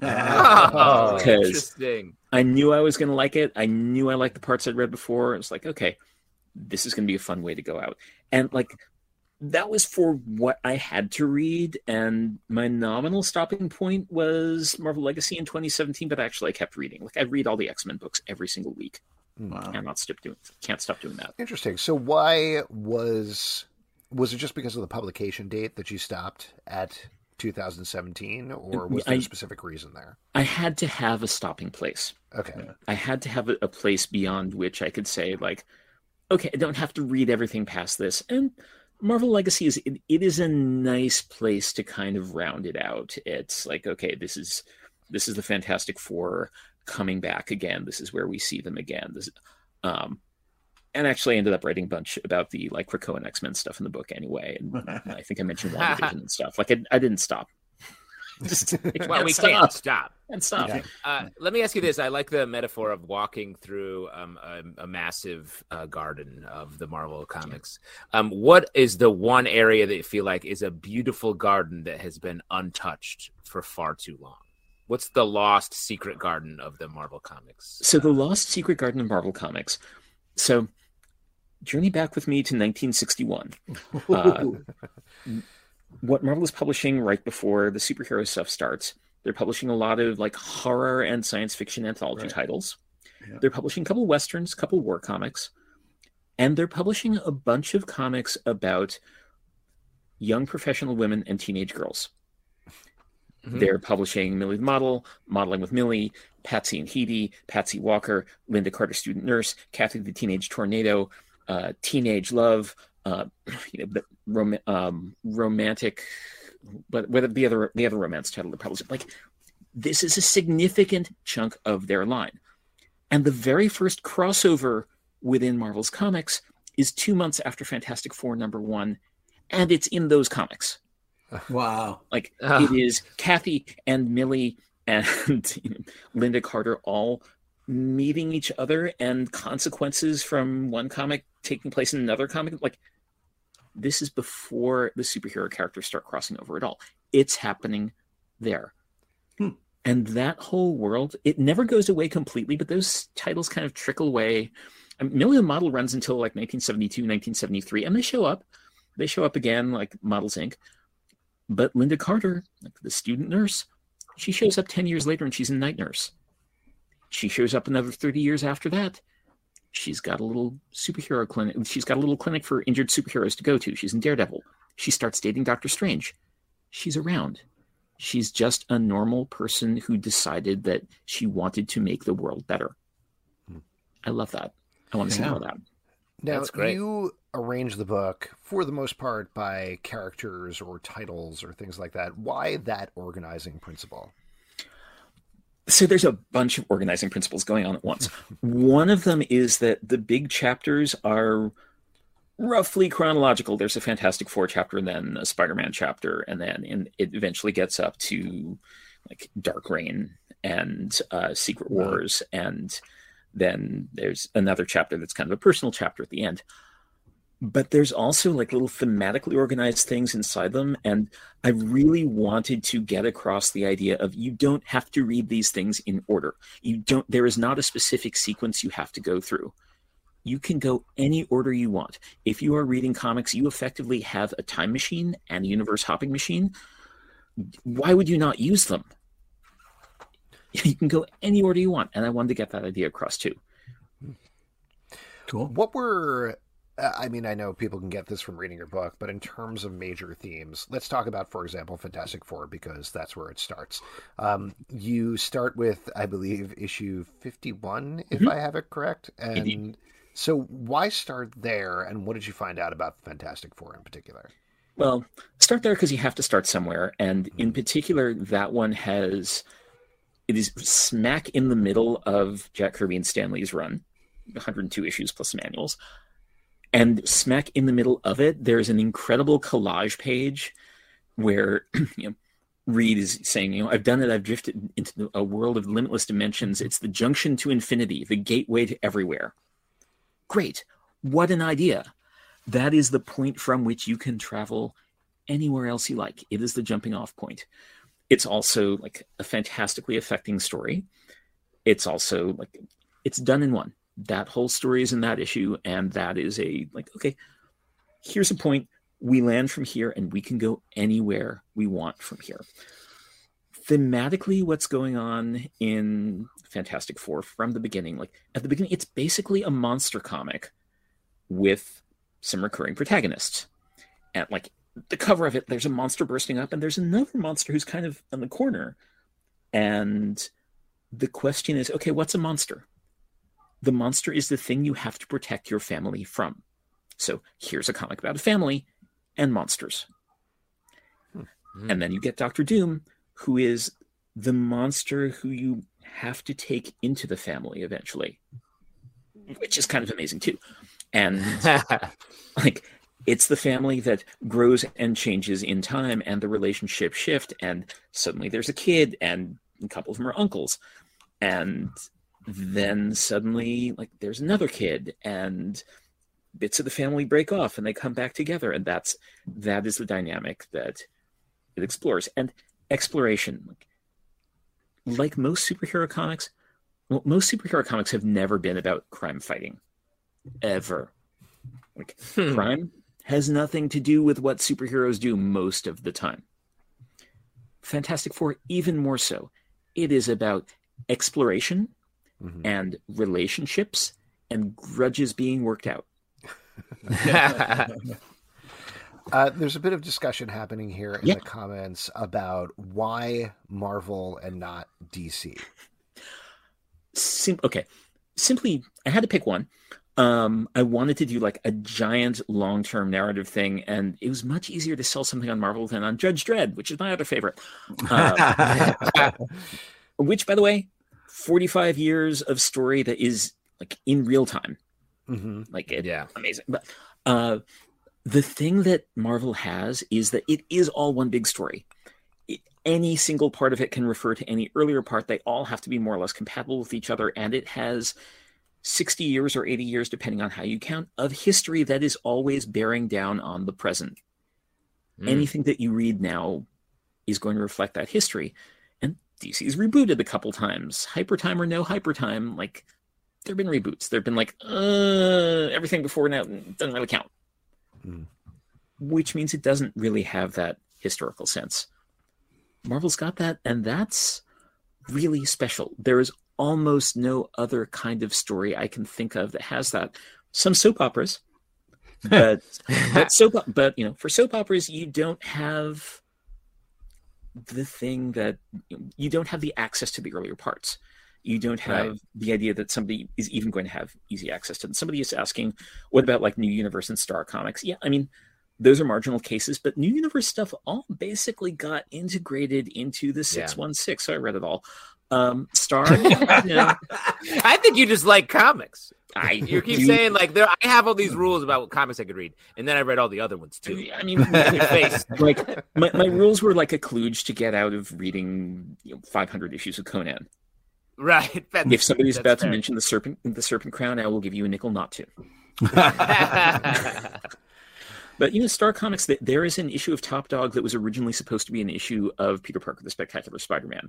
Interesting. I knew I was going to like it. I knew I liked the parts I'd read before. It was like, okay, this is going to be a fun way to go out. And like, that was for what I had to read. And my nominal stopping point was Marvel Legacy in 2017, but actually I kept reading. Like, I'd read all the X-Men books every single week. Wow. Can't stop doing that. Interesting. So why was it just because of the publication date that you stopped at 2017, or was there a specific reason there? I had to have a stopping place. Okay. I had to have a place beyond which I could say, like, okay, I don't have to read everything past this. And Marvel Legacy it is a nice place to kind of round it out. It's like, okay, this is the Fantastic Four coming back again. This is where we see them again. And actually I ended up writing a bunch about the like Krakoan X-Men stuff in the book anyway. And I think I mentioned WandaVision and stuff. Like I didn't stop. We can't stop. And stop. Yeah. Let me ask you this. I like the metaphor of walking through a massive garden of the Marvel comics. What is the one area that you feel like is a beautiful garden that has been untouched for far too long? What's the lost secret garden of the Marvel comics? So the lost secret garden of Marvel comics. So journey back with me to 1961. What Marvel is publishing right before the superhero stuff starts, they're publishing a lot of like horror and science fiction anthology titles. Yeah. They're publishing a couple of Westerns, a couple of war comics, and they're publishing a bunch of comics about young professional women and teenage girls. Mm-hmm. They're publishing Millie the Model, Modeling with Millie, Patsy and Heidi, Patsy Walker, Linda Carter Student Nurse, Kathy the Teenage Tornado, Teenage Love, romantic, but whether the other romance title they're publishing. Like, this is a significant chunk of their line. And the very first crossover within Marvel's comics is 2 months after Fantastic Four #1, and it's in those comics. Wow. Like, it is Kathy and Millie and Linda Carter all meeting each other, and consequences from one comic taking place in another comic. Like, this is before the superhero characters start crossing over at all. It's happening there. And that whole world, it never goes away completely, but those titles kind of trickle away. Millie the Model runs until like 1972, 1973, and they show up. They show up again, like Models Inc. But Linda Carter, like the student nurse, she shows up 10 years later and she's a night nurse. She shows up another 30 years after that. She's got a little superhero clinic. She's got a little clinic for injured superheroes to go to. She's in Daredevil. She starts dating Doctor Strange. She's around. She's just a normal person who decided that she wanted to make the world better. I love that. I want to see more of that. Now, That's great. You arrange the book, for the most part, by characters or titles or things like that. Why that organizing principle? So there's a bunch of organizing principles going on at once. One of them is that the big chapters are roughly chronological. There's a Fantastic Four chapter, and then a Spider-Man chapter, and then it eventually gets up to like Dark Reign and Secret Wars, and then there's another chapter that's kind of a personal chapter at the end. But there's also like little thematically organized things inside them. And I really wanted to get across the idea of you don't have to read these things in order. There is not a specific sequence you have to go through. You can go any order you want. If you are reading comics, you effectively have a time machine and a universe hopping machine. Why would you not use them? You can go any order you want. And I wanted to get that idea across too. Cool. What were... I mean, I know people can get this from reading your book, but in terms of major themes, let's talk about, for example, Fantastic Four, because that's where it starts. You start with, I believe, issue 51, if I have it correct. And Indeed. So why start there, and what did you find out about Fantastic Four in particular? Well, start there because you have to start somewhere. And in particular, that one it is smack in the middle of Jack Kirby and Stan Lee's run, 102 issues plus manuals. And smack in the middle of it, there's an incredible collage page where Reed is saying, I've done it. I've drifted into a world of limitless dimensions. It's the junction to infinity, the gateway to everywhere. Great. What an idea. That is the point from which you can travel anywhere else you like. It is the jumping off point. It's also like a fantastically affecting story. It's also like, it's done in one. That whole story is in that issue, and that is okay, here's a point. We land from here, and we can go anywhere we want from here. Thematically, what's going on in Fantastic Four from the beginning, at the beginning, it's basically a monster comic with some recurring protagonists. And the cover of it, there's a monster bursting up, and there's another monster who's kind of in the corner. And the question is, okay, what's a monster? The monster is the thing you have to protect your family from. So here's a comic about a family and monsters. And then you get Dr. Doom, who is the monster who you have to take into the family eventually, which is kind of amazing too. And it's the family that grows and changes in time, and the relationships shift, and suddenly there's a kid, and a couple of them are uncles. And then suddenly there's another kid, and bits of the family break off and they come back together. And that is the dynamic that it explores. And exploration, like most superhero comics, most superhero comics have never been about crime fighting, ever. Crime has nothing to do with what superheroes do most of the time. Fantastic Four, even more so. It is about exploration and relationships and grudges being worked out. There's a bit of discussion happening here in the comments about why Marvel and not DC. Simply, I had to pick one. I wanted to do a giant long-term narrative thing, and it was much easier to sell something on Marvel than on Judge Dredd, which is my other favorite. Which, by the way, 45 years of story that is in real time. Amazing. But the thing that Marvel has is that it is all one big story. Any single part of it can refer to any earlier part. They all have to be more or less compatible with each other, and it has 60 years or 80 years, depending on how you count, of history that is always bearing down on the present. Anything that you read now is going to reflect that history. And DC's rebooted a couple times. Hyper Time or no Hyper Time, there have been reboots. There have been everything before now doesn't really count. Which means it doesn't really have that historical sense. Marvel's got that, and that's really special. There is almost no other kind of story I can think of that has that. Some soap operas, but for soap operas, you don't have the thing that you don't have the access to the earlier parts. You don't have the idea that somebody is even going to have easy access to them. Somebody is asking, what about like New Universe and Star Comics? Yeah, I mean, those are marginal cases, but New Universe stuff all basically got integrated into the 616. So I read it all. Star, I think you just like comics. You keep saying like I have all these rules about what comics I could read, and then I read all the other ones too. I mean, like my rules were like a kludge to get out of reading 500 issues of Conan. Right. If somebody's about to mention the serpent crown, I will give you a nickel not to. But Star Comics, there is an issue of Top Dog that was originally supposed to be an issue of Peter Parker, the Spectacular Spider-Man.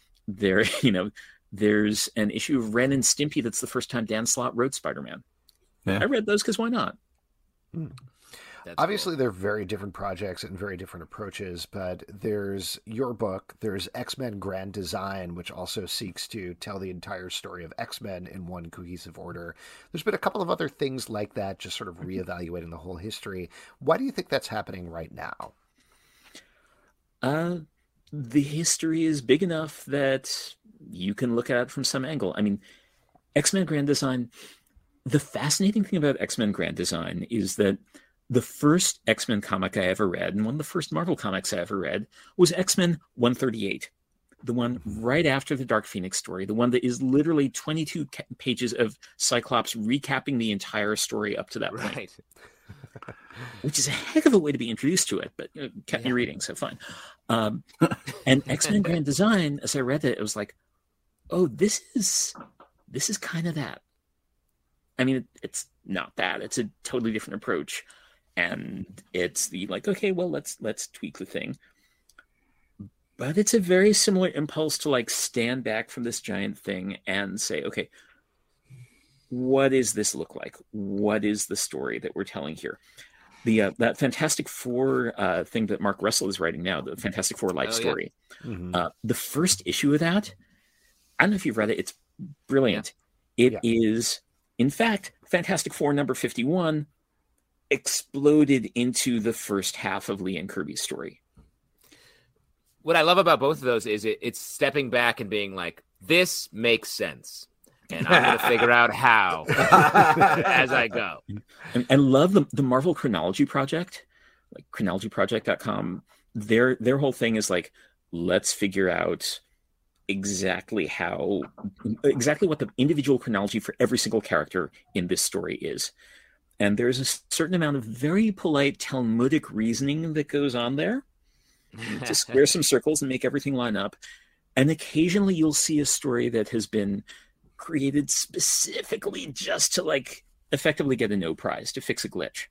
There's an issue of Ren and Stimpy that's the first time Dan Slott wrote Spider-Man. Yeah. I read those because why not? Obviously, they're very different projects and very different approaches, but there's your book, there's X-Men Grand Design, which also seeks to tell the entire story of X-Men in one cohesive order. There's been a couple of other things like that, just sort of reevaluating the whole history. Why do you think that's happening right now? The history is big enough that you can look at it from some angle. I mean, X-Men Grand Design, the fascinating thing about X-Men Grand Design is that the first X-Men comic I ever read, and one of the first Marvel comics I ever read, was X-Men 138, the one right after the Dark Phoenix story, the one that is literally 22 pages of Cyclops recapping the entire story up to that point. Right. Which is a heck of a way to be introduced to it, but kept me reading, so fine. And X-Men Grand Design, as I read it, it was like, oh, this is kind of that. I mean, it's not that. It's a totally different approach. And it's the like, okay, well, let's tweak the thing. But it's a very similar impulse to like stand back from this giant thing and say, okay, what does this look like? What is the story that we're telling here? The that Fantastic Four thing that Mark Russell is writing now, the Fantastic Four life story. Yeah. Mm-hmm. The first issue of that, I don't know if you've read it. It's brilliant. Yeah. It is, in fact, Fantastic Four number 51 exploded into the first half of Lee and Kirby's story. What I love about both of those is it's stepping back and being like, this makes sense. And I'm going to figure out how as I go. And I love the Marvel Chronology Project, like chronologyproject.com. Their whole thing is like, let's figure out exactly what the individual chronology for every single character in this story is. And there's a certain amount of very polite Talmudic reasoning that goes on there to square some circles and make everything line up. And occasionally you'll see a story that has been created specifically just to like effectively get a no prize, to fix a glitch.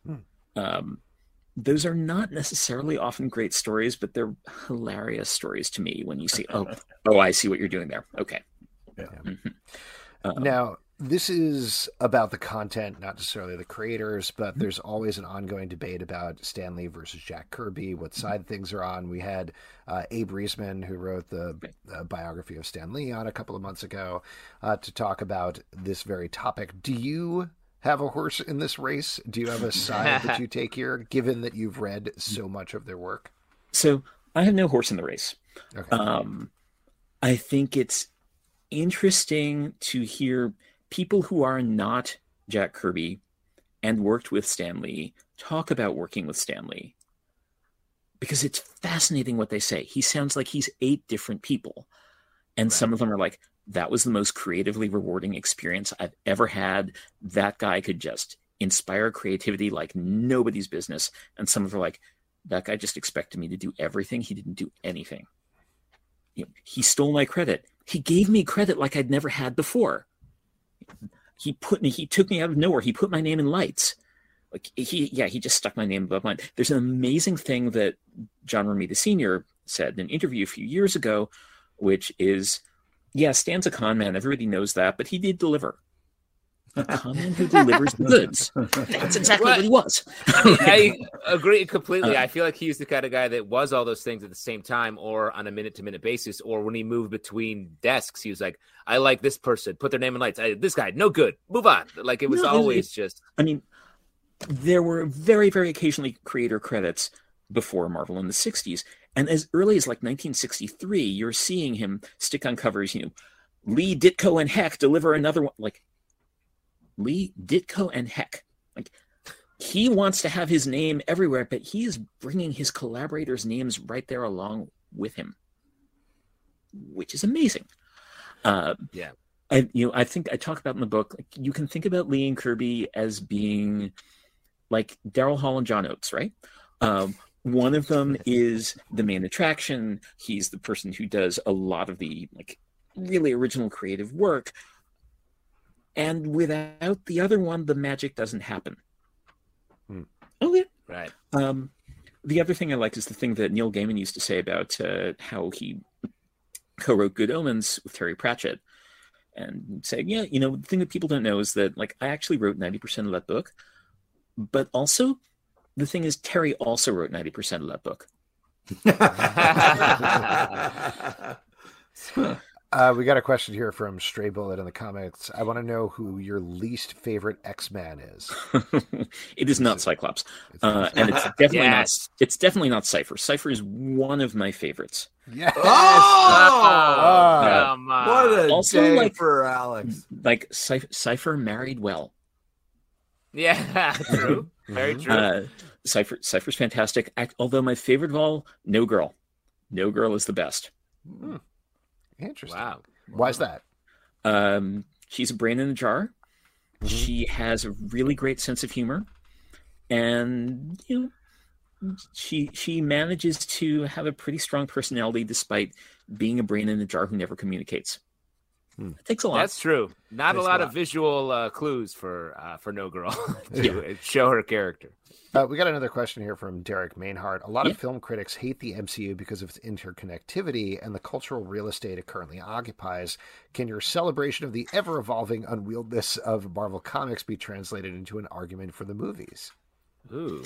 Those are not necessarily often great stories, but they're hilarious stories to me when you see, oh, I see what you're doing there. Okay. Yeah. Mm-hmm. Now, this is about the content, not necessarily the creators, but there's always an ongoing debate about Stan Lee versus Jack Kirby, what side things are on. We had Abe Riesman, who wrote the biography of Stan Lee, on a couple of months ago to talk about this very topic. Do you have a horse in this race? Do you have a side that you take here, given that you've read so much of their work? So I have no horse in the race. Okay. I think it's interesting to hear people who are not Jack Kirby and worked with Stan Lee talk about working with Stan Lee, because it's fascinating what they say. He sounds like he's 8 different people. And some of them are like, that was the most creatively rewarding experience I've ever had. That guy could just inspire creativity like nobody's business. And some of them are like, that guy just expected me to do everything. He didn't do anything. He stole my credit. He gave me credit like I'd never had before. He took me out of nowhere. He put my name in lights. Like he just stuck my name above mine. There's an amazing thing that John Romita Sr. said in an interview a few years ago, which is, Stan's a con man. Everybody knows that, but he did deliver. a con who delivers the goods. That's exactly what he was. I agree completely. I feel like he's the kind of guy that was all those things at the same time or on a minute-to-minute basis, or when he moved between desks, he was like, I like this person, put their name in lights. This guy, no good, move on. Like, it was always just... I mean, there were very, very occasionally creator credits before Marvel in the 60s. And as early as like 1963, you're seeing him stick on covers, Lee, Ditko, and Heck deliver another one. Like, Lee, Ditko, and Heck. Like, he wants to have his name everywhere, but he is bringing his collaborators' names right there along with him, which is amazing. Yeah. I think I talk about in the book, like, you can think about Lee and Kirby as being like Daryl Hall and John Oates, right? One of them is the main attraction. He's the person who does a lot of the like really original creative work. And without the other one, the magic doesn't happen. Okay. Right. The other thing I like is the thing that Neil Gaiman used to say about how he co-wrote Good Omens with Terry Pratchett. And saying, the thing that people don't know is that, like, I actually wrote 90% of that book. But also, the thing is, Terry also wrote 90% of that book. We got a question here from Stray Bullet in the comments. I want to know who your least favorite X-Man is. It is not Cyclops, and it's definitely not. It's definitely not Cypher. Cypher is one of my favorites. Yes. What a also, day like, for Alex. Like Cypher married well. Yeah, true. Very true. Cypher's fantastic. Although my favorite of all, No Girl. No Girl is the best. Interesting. Wow. Why is that? She's a brain in a jar. Mm-hmm. She has a really great sense of humor, and she manages to have a pretty strong personality despite being a brain in a jar who never communicates. It takes a lot. That's true. Not a lot of visual clues for No Girl to show her character. We got another question here from Derek Mainhart. A lot of film critics hate the MCU because of its interconnectivity and the cultural real estate it currently occupies. Can your celebration of the ever-evolving unwieldiness of Marvel Comics be translated into an argument for the movies? Ooh.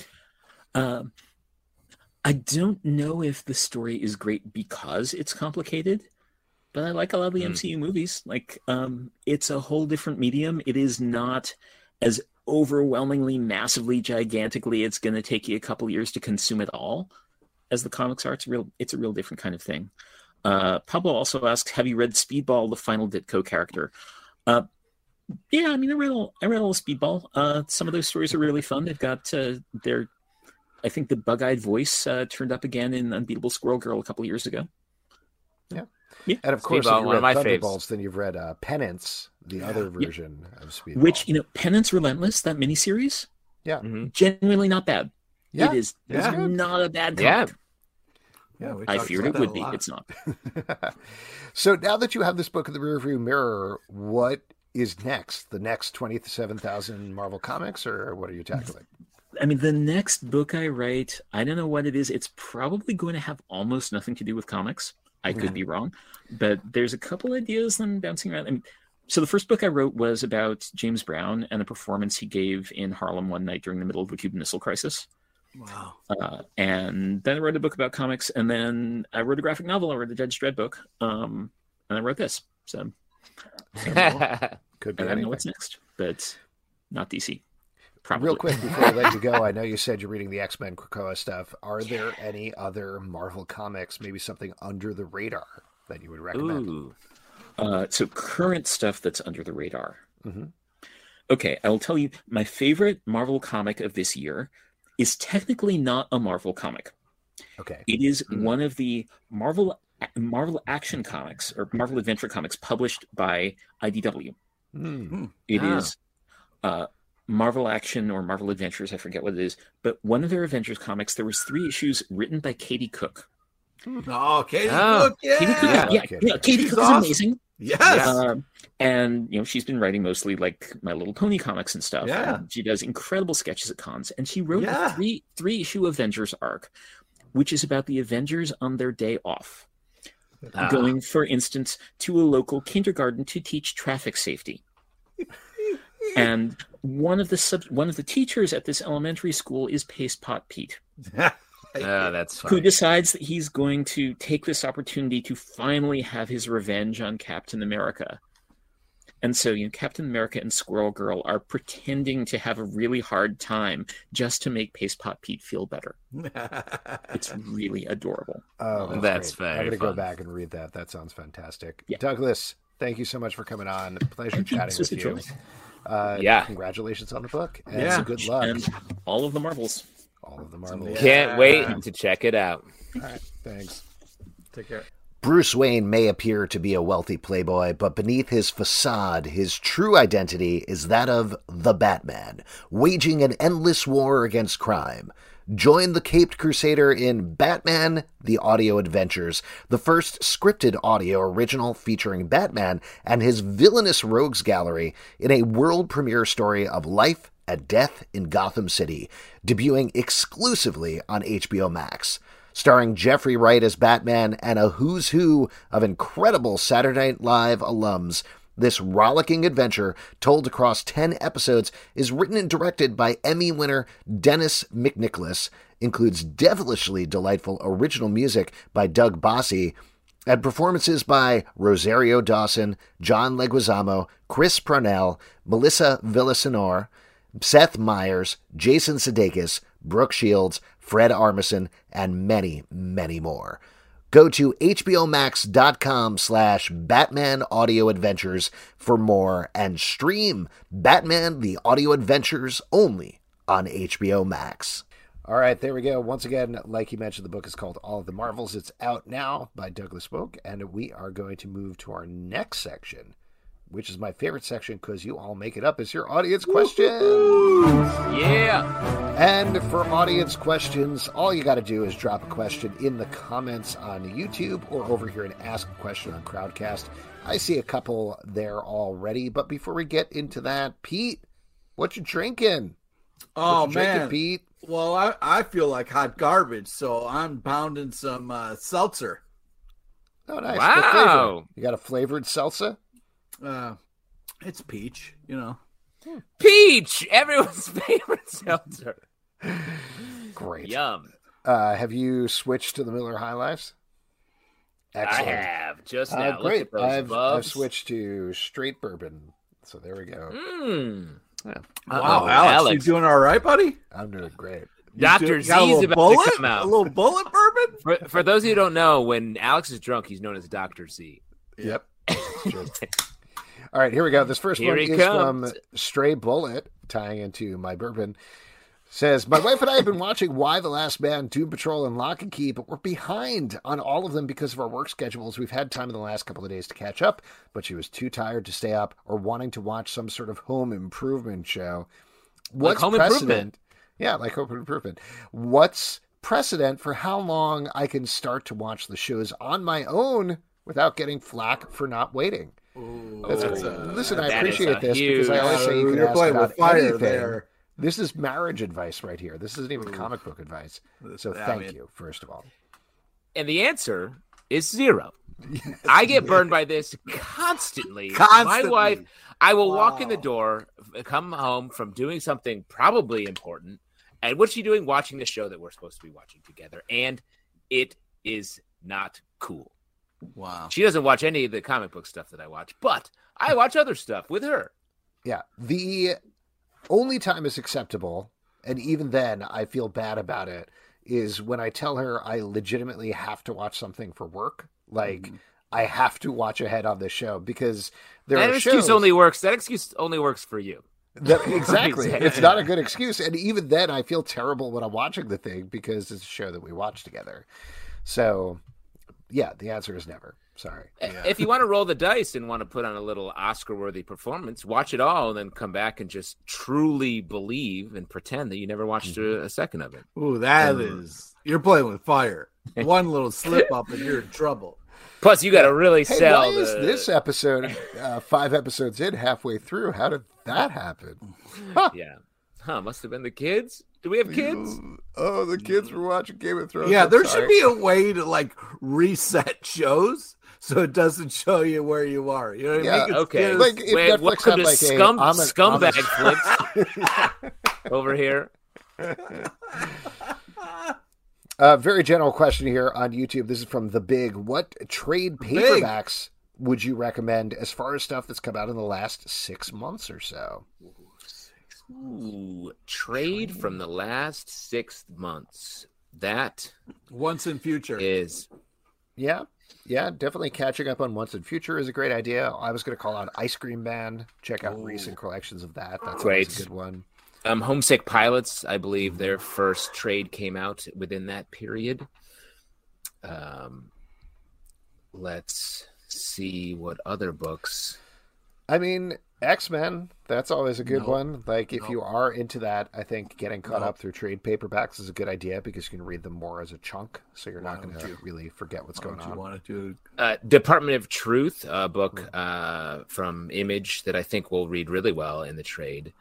I don't know if the story is great because it's complicated, but I like a lot of the MCU movies. Like, it's a whole different medium. It is not as overwhelmingly, massively, gigantically, it's going to take you a couple years to consume it all as the comics are. It's a real different kind of thing. Pablo also asks, have you read Speedball, the final Ditko character? Yeah, I mean, I read all Speedball. Some of those stories are really fun. They've got I think the bug-eyed voice turned up again in Unbeatable Squirrel Girl a couple years ago. Yeah. And of course, Speedball, if you read Thunderbolts, then you've read Penance, the other version of Speedball. Which, Penance Relentless, that miniseries, genuinely not bad. Yeah. It is not a bad comic. Yeah, I feared it would be. It's not. So now that you have this book in the rearview mirror, what is next? The next 27,000 Marvel comics, or what are you tackling? I mean, the next book I write, I don't know what it is. It's probably going to have almost nothing to do with comics. I could be wrong, but there's a couple ideas I'm bouncing around. I mean, so the first book I wrote was about James Brown and a performance he gave in Harlem one night during the middle of the Cuban Missile Crisis. Wow. And then I wrote a book about comics, and then I wrote a graphic novel. I wrote a Judge Dredd book, and I wrote this. So could be. I don't know what's next, but not DC. Probably. Real quick before I let you go, I know you said you're reading the X-Men Krakoa stuff. Are there any other Marvel comics, maybe something under the radar that you would recommend? Ooh. So current stuff that's under the radar. Mm-hmm. Okay, I will tell you, my favorite Marvel comic of this year is technically not a Marvel comic. Okay. It is one of the Marvel Action Comics, or Marvel Adventure Comics, published by IDW. It is Marvel Action or Marvel Adventures, I forget what it is, but one of their Avengers comics, there was 3 issues written by Katie Cook. Oh, Katie Cook, yeah. Katie Cook, Katie Cook is amazing. Yes. And she's been writing mostly like My Little Pony comics and stuff. Yeah. And she does incredible sketches at cons. And she wrote a 3-issue Avengers arc, which is about the Avengers on their day off. Going, for instance, to a local kindergarten to teach traffic safety. And one of the teachers at this elementary school is Paste Pot Pete. That's funny. Who decides that he's going to take this opportunity to finally have his revenge on Captain America. And so, Captain America and Squirrel Girl are pretending to have a really hard time just to make Paste Pot Pete feel better. It's really adorable. Oh, that's great. very I'm going to go fun. back and read that. That sounds fantastic. Yeah. Douglas, thank you so much for coming on. Pleasure chatting with you. Congratulations on the book. And good luck. And all of the Marvels. All of the Marvels. Can't wait to check it out. All right. Thanks. Take care. Bruce Wayne may appear to be a wealthy playboy, but beneath his facade, his true identity is that of the Batman, waging an endless war against crime. Join the Caped Crusader in Batman: The Audio Adventures, the first scripted audio original featuring Batman and his villainous rogues gallery in a world premiere story of life and death in Gotham City, debuting exclusively on HBO Max. Starring Jeffrey Wright as Batman and a who's who of incredible Saturday Night Live alums, this rollicking adventure, told across 10 episodes, is written and directed by Emmy winner Dennis McNicholas, includes devilishly delightful original music by Doug Bossy, and performances by Rosario Dawson, John Leguizamo, Chris Parnell, Melissa Villasenor, Seth Meyers, Jason Sudeikis, Brooke Shields, Fred Armisen, and many, many more. Go to hbomax.com/Batman Audio Adventures for more and stream Batman: The Audio Adventures only on HBO Max. All right, there we go. Once again, like you mentioned, the book is called All of the Marvels. It's out now by Douglas Smoke, and we are going to move to our next section, which is my favorite section because you all make it up. It's your audience questions. Yeah. And for audience questions, all you got to do is drop a question in the comments on YouTube or over here and ask a question on Crowdcast. I see a couple there already, but before we get into that, Pete, what you drinking? Oh, man. Drinking, Pete? Well, I feel like hot garbage, so I'm pounding some seltzer. Oh, nice. Wow. You got a flavored seltzer? It's peach, Peach, everyone's favorite seltzer. Great. Yum. Have you switched to the Miller High Lifes? Excellent. I have just now. Great. Look at those I've switched to straight bourbon. So there we go. Yeah. Wow, Alex, you doing all right, buddy? I'm doing great. Dr. Z's about to come out. A little bullet bourbon? For those of you who don't know, when Alex is drunk, he's known as Dr. Z. Yep. All right, here we go. This first one is from Stray Bullet, tying into my bourbon. Says, my wife and I have been watching Y: The Last Man, Doom Patrol, and Lock and Key, but we're behind on all of them because of our work schedules. We've had time in the last couple of days to catch up, but she was too tired to stay up or wanting to watch some sort of home improvement show. What's Home Improvement? Yeah, like Home Improvement. What's precedent for how long I can start to watch the shows on my own without getting flack for not waiting? Listen, I appreciate this because I always say you can ask about anything. There. This is marriage advice right here. This isn't even comic book advice. So thank you, first of all. And the answer is 0. I get burned by this constantly. Constantly. My wife, I will walk in the door, come home from doing something probably important, and what's she doing? Watching the show that we're supposed to be watching together. And it is not cool. Wow. She doesn't watch any of the comic book stuff that I watch, but I watch other stuff with her. Yeah. The only time is acceptable, and even then I feel bad about it, is when I tell her I legitimately have to watch something for work. Like, I have to watch ahead on this show because that excuse only works for you. Exactly. It's not a good excuse. And even then I feel terrible when I'm watching the thing because it's a show that we watch together. So yeah, the answer is never. Sorry. Yeah. If you want to roll the dice and want to put on a little Oscar-worthy performance, watch it all and then come back and just truly believe and pretend that you never watched a second of it. Ooh, you're playing with fire. One little slip up and you're in trouble. Plus, you got to really sell. Why is this episode 5 episodes in, halfway through? How did that happen? Yeah. Must have been the kids. Do we have kids? Oh, the kids were watching Game of Thrones. Yeah, there should be a way to like reset shows so it doesn't show you where you are. You know what I mean? Okay. Like if Wait, Netflix welcome had to like Scumbag Flicks over here. Very general question here on YouTube. This is from The Big. What trade paperbacks would you recommend as far as stuff that's come out in the last 6 months or so? Ooh, trade from the last 6 months. That Once in Future is. Yeah, definitely catching up on Once in Future is a great idea. I was going to call out Ice Cream Man. Check out recent collections of that. That's always a good one. Homesick Pilots, I believe their first trade came out within that period. Let's see what other books. I mean, X-Men, that's always a good one. Like, if you are into that, I think getting caught up through trade paperbacks is a good idea because you can read them more as a chunk, so you're not going to really forget what's going on. You want to do Department of Truth, a book from Image that I think will read really well in the trade.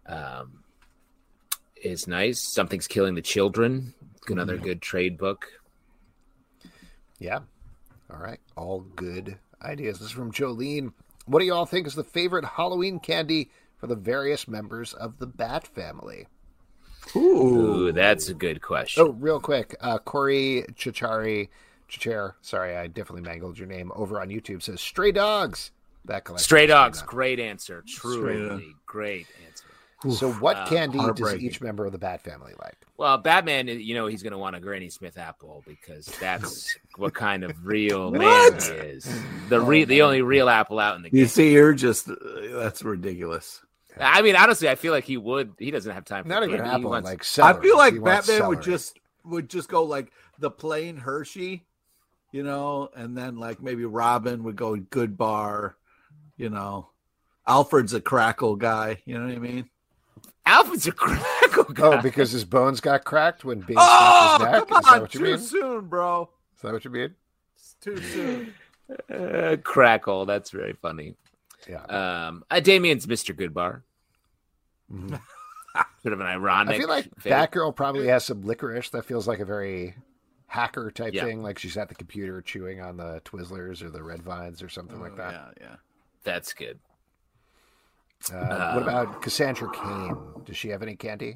Is nice. Something's Killing the Children. Another good trade book. Yeah. All right. All good ideas. This is from Jolene. What do you all think is the favorite Halloween candy for the various members of the Bat family? Ooh, that's a good question. Oh, real quick. Corey Chichare, sorry, I definitely mangled your name, over on YouTube says Stray Dogs. That collection. Stray Dogs, great answer. Truly great answer. So what candy does each member of the Bat family like? Well, Batman, he's going to want a Granny Smith apple because that's what kind of real man he is. The only real apple out in the game. You see, you're just, that's ridiculous. I mean, honestly, I feel like he doesn't have time for not candy. even apple, like celery. I feel like Batman would just go like the plain Hershey, and then like maybe Robin would go Good Bar, Alfred's a crackle guy, you know what I mean? Alfred's a crackle guy. Oh, because his bones got cracked when Bing snapped his neck? Come on, is that what you mean? Too soon, bro. Is that what you mean? It's too soon. Crackle, that's very funny. Yeah. Damien's Mr. Goodbar. Mm-hmm. Sort of an ironic. I feel like Batgirl probably has some licorice. That feels like a very hacker type thing. Like she's at the computer chewing on the Twizzlers or the Red Vines or something like that. Yeah. That's good. What about Cassandra Cain? Does she have any candy?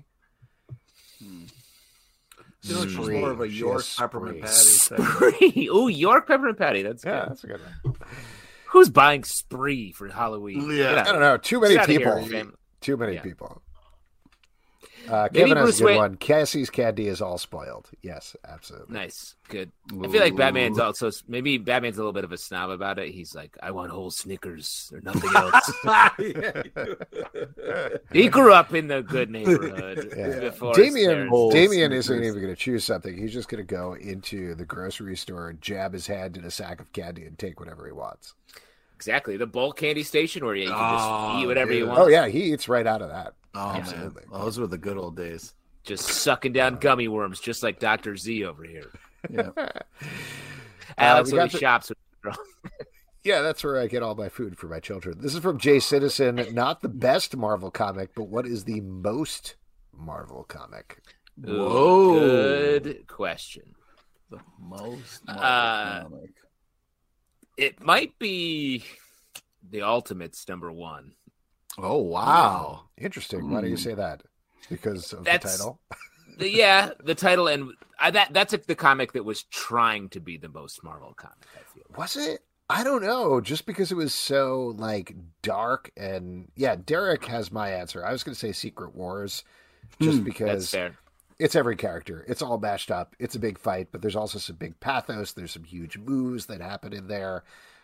She's more of a York peppermint patty. Spree. Ooh, York peppermint patty. That's good. Yeah, that's a good one. Who's buying Spree for Halloween? Yeah, I don't know. Too many people. Too many people. Kevin has a good one. Cassie's candy is all spoiled. Yes, absolutely. Nice. Good. I feel like Batman's a little bit of a snob about it. He's like, I want whole Snickers or nothing else. He grew up in the good neighborhood. Before Damien isn't even going to choose something. He's just going to go into the grocery store, jab his hand in a sack of candy, and take whatever he wants. Exactly. The bulk candy station where you can just eat whatever you want. Oh, yeah. He eats right out of that. Oh, absolutely. Man. Those were the good old days. Just sucking down gummy worms, just like Dr. Z over here. Yeah. Alex only shops with Yeah, that's where I get all my food for my children. This is from Jay Citizen. Not the best Marvel comic, but what is the most Marvel comic? Whoa. Good question. The most Marvel comic. It might be the Ultimates #1. Oh, wow. Interesting. Why do you say that? Because of the title? The title. And that's the comic that was trying to be the most Marvel comic, I feel. Was it? I don't know. Just because it was so, like, dark and... Yeah, Derek has my answer. I was going to say Secret Wars, just because... That's fair. It's every character. It's all mashed up. It's a big fight, but there's also some big pathos. There's some huge moves that happen in there.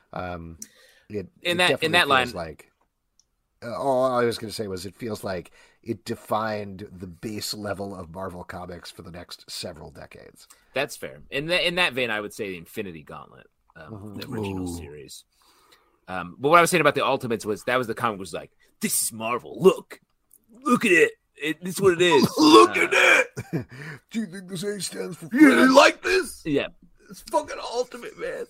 In that line... like... all I was going to say was it feels like it defined the base level of Marvel Comics for the next several decades. That's fair. In that vein, I would say the Infinity Gauntlet, the original series. But what I was saying about the Ultimates was that was the comic was like, this is Marvel. Look at it. This is what it is. Look at it. Do you think this A stands for? You like this? Yeah. It's fucking ultimate, man.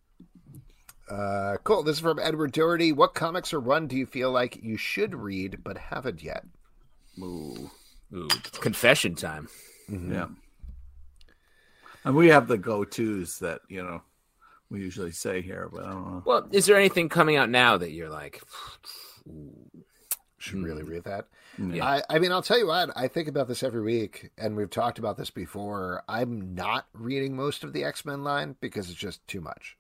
Cool. This is from Edward Doherty. What comics or run do you feel like you should read but haven't yet? Ooh. Confession time. Mm-hmm. Yeah. And we have the go-tos that, we usually say here, but I don't know. Well, is there anything coming out now that you're like, should really read that? Yeah. I mean, I'll tell you what, I think about this every week, and we've talked about this before. I'm not reading most of the X-Men line because it's just too much.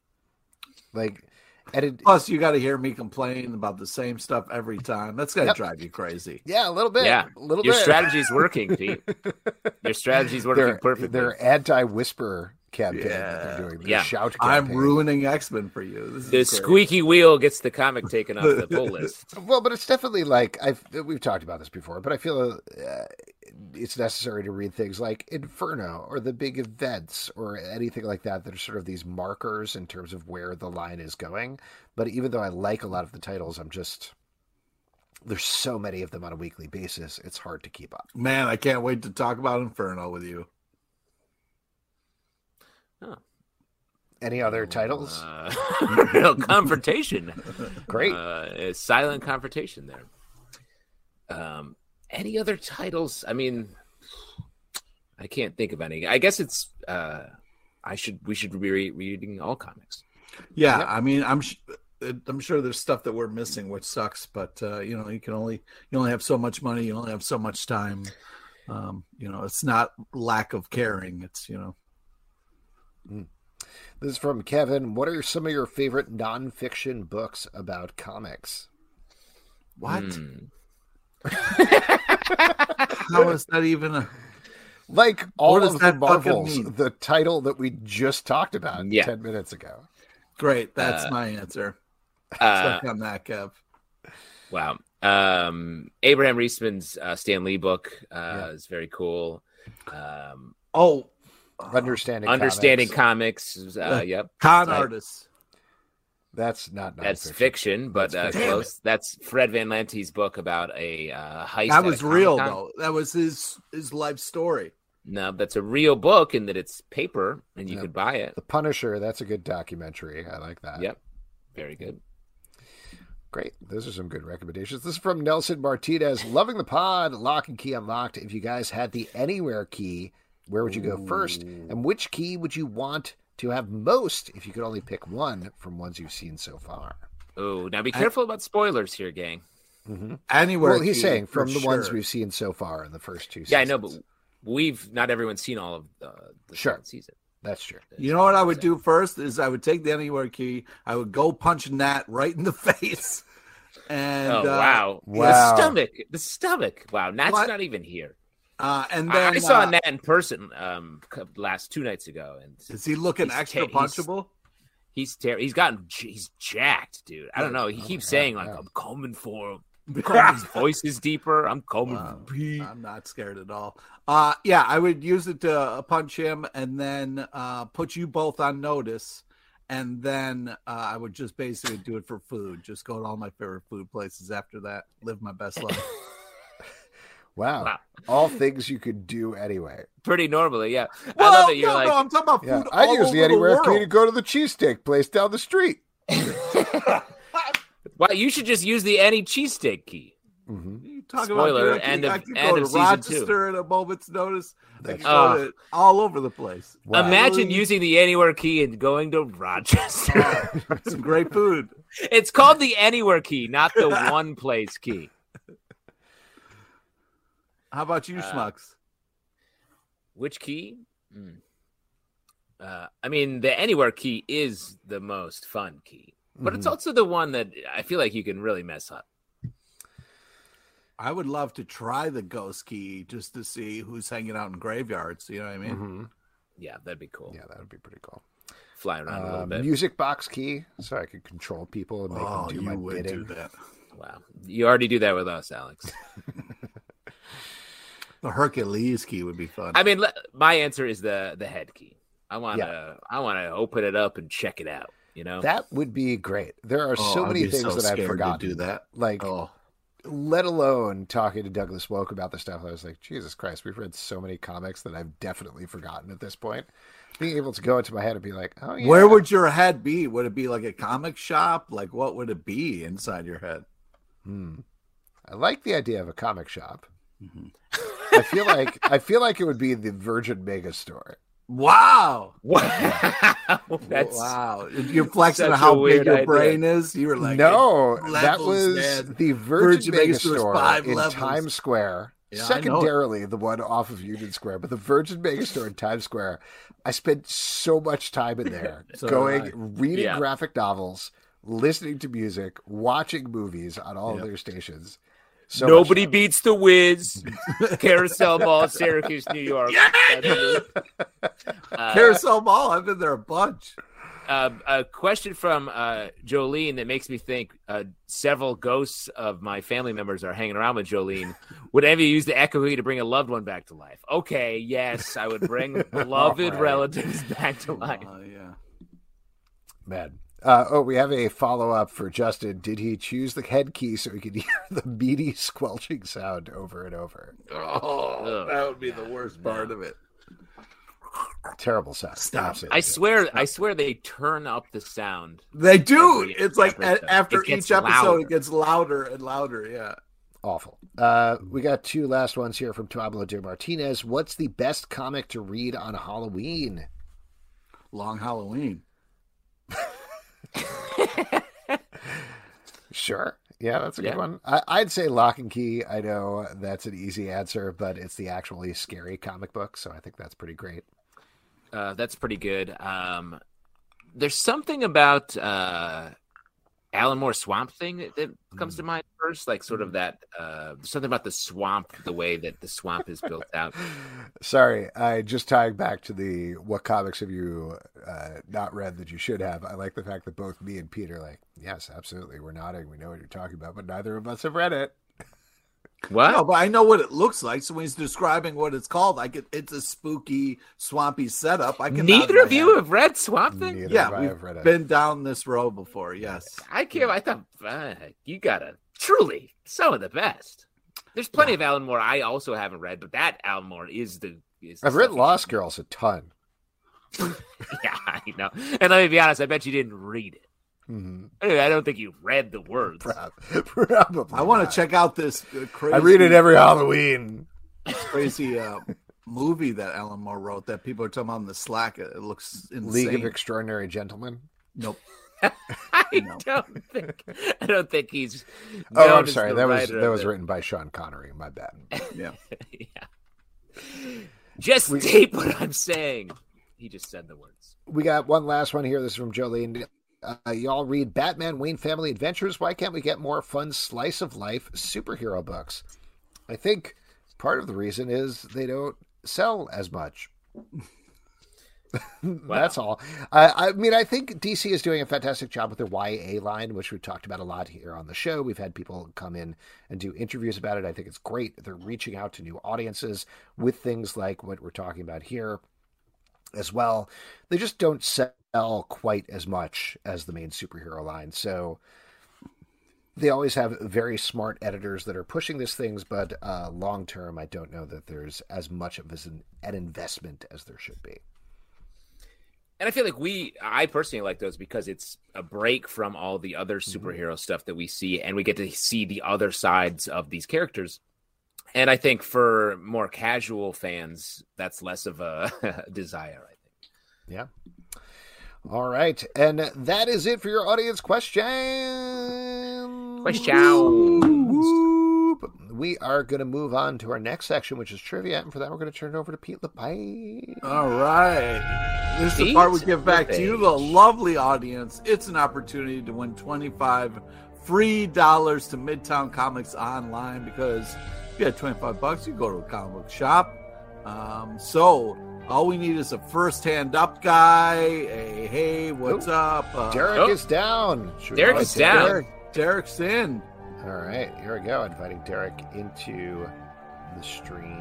Plus, you got to hear me complain about the same stuff every time. That's going to drive you crazy. Yeah, a little bit. Yeah, Your strategy's working, Pete. Your strategy's working perfectly. Their anti-whisper campaign that they're doing. Their shout campaign. I'm ruining X-Men for you. The squeaky wheel gets the comic taken off the pull list. Well, but it's definitely we've talked about this before, but I feel it's necessary to read things like Inferno or the big events or anything like that are sort of these markers in terms of where the line is going. But even though I like a lot of the titles, there's so many of them on a weekly basis, it's hard to keep up. Man, I can't wait to talk about Inferno with you. Oh. Any other titles? Real confrontation. Great. Silent confrontation there. Any other titles? I mean, I can't think of any. I guess it's we should be reading all comics. Yeah, I mean, I'm sure there's stuff that we're missing, which sucks. But you only have so much money, you only have so much time. It's not lack of caring. It's This is from Kevin. What are some of your favorite nonfiction books about comics? What? How is that even all of the Marvels, the title that we just talked about 10 minutes ago. Great. That's my answer. Stuck on that, Kev. Wow. Abraham Reisman's Stan Lee book is very cool. Understanding Comics. Yep. Con Artists. That's not nonfiction. That's fiction, but close. That's Fred Van Lante's book about a heist. That was real, though. That was his life story. No, that's a real book in that it's paper and you could buy it. The Punisher, that's a good documentary. I like that. Yep. Very good. Great. Those are some good recommendations. This is from Nelson Martinez. Loving the pod. Lock and Key Unlocked. If you guys had the Anywhere key, where would you go first? And which key would you want to have most if you could only pick one from ones you've seen so far? Oh, now be careful about spoilers here, gang. Mm-hmm. Anywhere. Well, he's saying from the ones we've seen so far in the first two seasons. Yeah, I know, but not everyone's seen all of the second season. That's true. You know what I would do first is I would take the Anywhere key. I would go punch Nat right in the face. And wow. The stomach. Wow, Nat's not even here. And then I saw Nat in person last 2 nights ago. And is he looking extra punchable? He's jacked, dude. I don't know. He keeps saying I'm coming for him. His voice is deeper. I'm coming for Pete. I'm not scared at all. I would use it to punch him and then put you both on notice. And then I would just basically do it for food. Just go to all my favorite food places after that. Live my best life. Wow. All things you could do anyway. Pretty normally, yeah. Well, I love it. No, I'm talking about food. I use the Anywhere key to go to the cheesesteak place down the street. Well, you should just use the any cheesesteak key. Mm-hmm. You talking Spoiler, about end of Rochester at a moment's notice. All over the place. Wow. Imagine using the Anywhere key and going to Rochester. Some great food. It's called the Anywhere key, not the one place key. How about you, Schmucks? Which key? I mean, the Anywhere key is the most fun key, but it's also the one that I feel like you can really mess up. I would love to try the ghost key just to see who's hanging out in graveyards. You know what I mean? Mm-hmm. Yeah, that'd be cool. Yeah, that would be pretty cool. Fly around a little bit. Music box key, so I could control people and make them do my bidding. Do that. Wow, you already do that with us, Alex. The Hercules key would be fun. I mean, my answer is the head key. I want to open it up and check it out. You know, that would be great. There are so many things that I've forgotten. To do that, let alone talking to Douglas Woke about the stuff. I was like, Jesus Christ, we've read so many comics that I've definitely forgotten at this point. Being able to go into my head and be like, oh yeah, where would your head be? Would it be like a comic shop? Like, what would it be inside your head? I like the idea of a comic shop. Mm-hmm. I feel like it would be the Virgin Megastore. Wow. That's wow. You're flexing on how big your brain is. You were like, no, levels, that was man. the Virgin Megastore Megastore in levels. Times Square. Yeah, Secondarily, the one off of Union Square, but the Virgin Megastore in Times Square, I spent so much time in there reading graphic novels, listening to music, watching movies on all of their stations. So nobody beats the Wiz, Carousel Mall, Syracuse, New York. Carousel Mall, I've been there a bunch. A question from Jolene that makes me think several ghosts of my family members are hanging around with Jolene. Would any of you use the echo to bring a loved one back to life? Okay, yes, I would bring beloved relatives back to life. Yeah. Man. We have a follow-up for Justin. Did he choose the head key so he could hear the meaty squelching sound over and over? Oh, that would be the worst part of it. Terrible sound. Stop. I swear they turn up the sound. They do. It's like after each episode, it gets louder and louder. Yeah. Awful. We got two last ones here from Pablo de Martinez. What's the best comic to read on Halloween? Long Halloween. Sure. Yeah, that's a good one. I'd say Lock and Key. I know that's an easy answer, but it's the actually scary comic book, so I think that's pretty great. That's pretty good. There's something about Alan Moore Swamp Thing that comes to mind first, like sort of that something about the swamp, the way that the swamp is built out. Sorry, I just tying back to the what comics have you not read that you should have. I like the fact that both me and Pete are like, yes, absolutely, we're nodding, we know what you're talking about, but neither of us have read it. What? No, but I know what it looks like. So when he's describing what it's called, it's a spooky, swampy setup. Neither of you have read Swamp Thing? We've been down this road before. Yes, I can't. I thought you gotta truly some of the best. There's plenty of Alan Moore I also haven't read, but that Alan Moore is the. I've read Lost Girls a ton. Yeah, I know. And let me be honest, I bet you didn't read it. Mm-hmm. Anyway, I don't think you read the words. Probably. I want to check out this crazy. I read it every Halloween. Crazy movie that Alan Moore wrote that people are talking about in the Slack. It looks insane. League of Extraordinary Gentlemen. Nope. I don't think he's. Oh, I'm sorry. That was written by Sean Connery. My bad. Yeah. Just tape what I'm saying. He just said the words. We got one last one here. This is from Jolene. Y'all read Batman Wayne Family Adventures. Why can't we get more fun slice of life superhero books? I think part of the reason is they don't sell as much. That's all. I mean, I think DC is doing a fantastic job with their YA line, which we've talked about a lot here on the show. We've had people come in and do interviews about it. I think it's great. They're reaching out to new audiences with things like what we're talking about here as well. They just don't sell quite as much as the main superhero line. So they always have very smart editors that are pushing these things, but long term, I don't know that there's as much of an investment as there should be. And I feel like I personally like those because it's a break from all the other superhero stuff that we see, and we get to see the other sides of these characters. And I think for more casual fans, that's less of a desire, I think. Yeah. All right. And that is it for your audience questions. We are going to move on to our next section, which is trivia. And for that, we're going to turn it over to Pete LePage. All right. This is the part we give back to you, the lovely audience. It's an opportunity to win $25 free to Midtown Comics online, because if you had $25, you go to a comic book shop. So all we need is a first hand up guy. Hey, what's up? Derek is down. Derek is down. Derek's in. All right, here we go. Inviting Derek into the stream.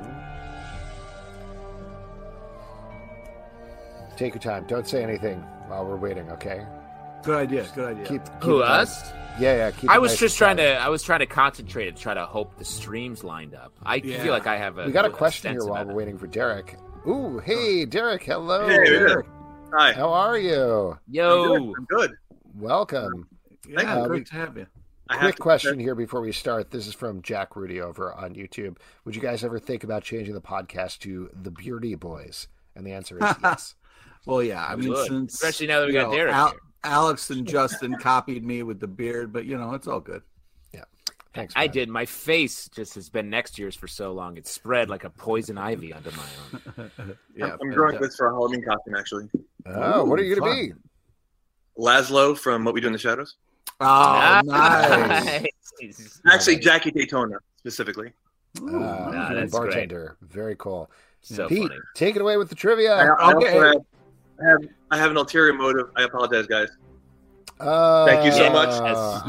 Take your time. Don't say anything while we're waiting, okay? Good idea. Keep us? Yeah. I was just trying to concentrate and try to hope the streams lined up. I feel like I have we got a question here while we're waiting for Derek. Ooh, hey, Derek. Hello. Hey, Derek. Hi. How are you? Yo. I'm good. Welcome. Yeah, great to have you. Quick question here before we start. This is from Jack Rudy over on YouTube. Would you guys ever think about changing the podcast to the Beardy Boys? And the answer is yes. Well, yeah. I mean, since especially now that we got Derek. Alex and Justin copied me with the beard, but it's all good. Yeah. Thanks. I did. My face just has been next to yours for so long. It's spread like a poison ivy under my arm. I'm growing this for a Halloween costume, actually. Oh, what are you going to be? Laszlo from What We Do in the Shadows. Oh, nice. Actually, Jackie Daytona, specifically. That's bartender. Great. Very cool. So Pete, funny. take it away with the trivia. I have an ulterior motive. I apologize, guys. Thank you so much.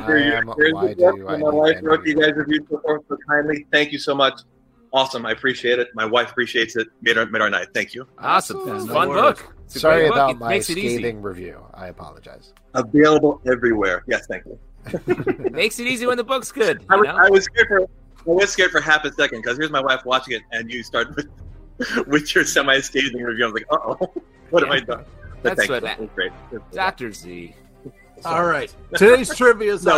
My wife wrote you guys reviewed so kindly. Thank you so much. Awesome. I appreciate it. My wife appreciates it. Made our night. Thank you. Awesome. Fun book. Sorry about my scathing review. I apologize. Available everywhere. Yes, thank you. It makes it easy when the book's good. I was scared for half a second because here's my wife watching it, and you start with your semi-scathing review. I was like, uh-oh, what have I done? But that's what that was great. Dr. Z. All right. Today's trivia is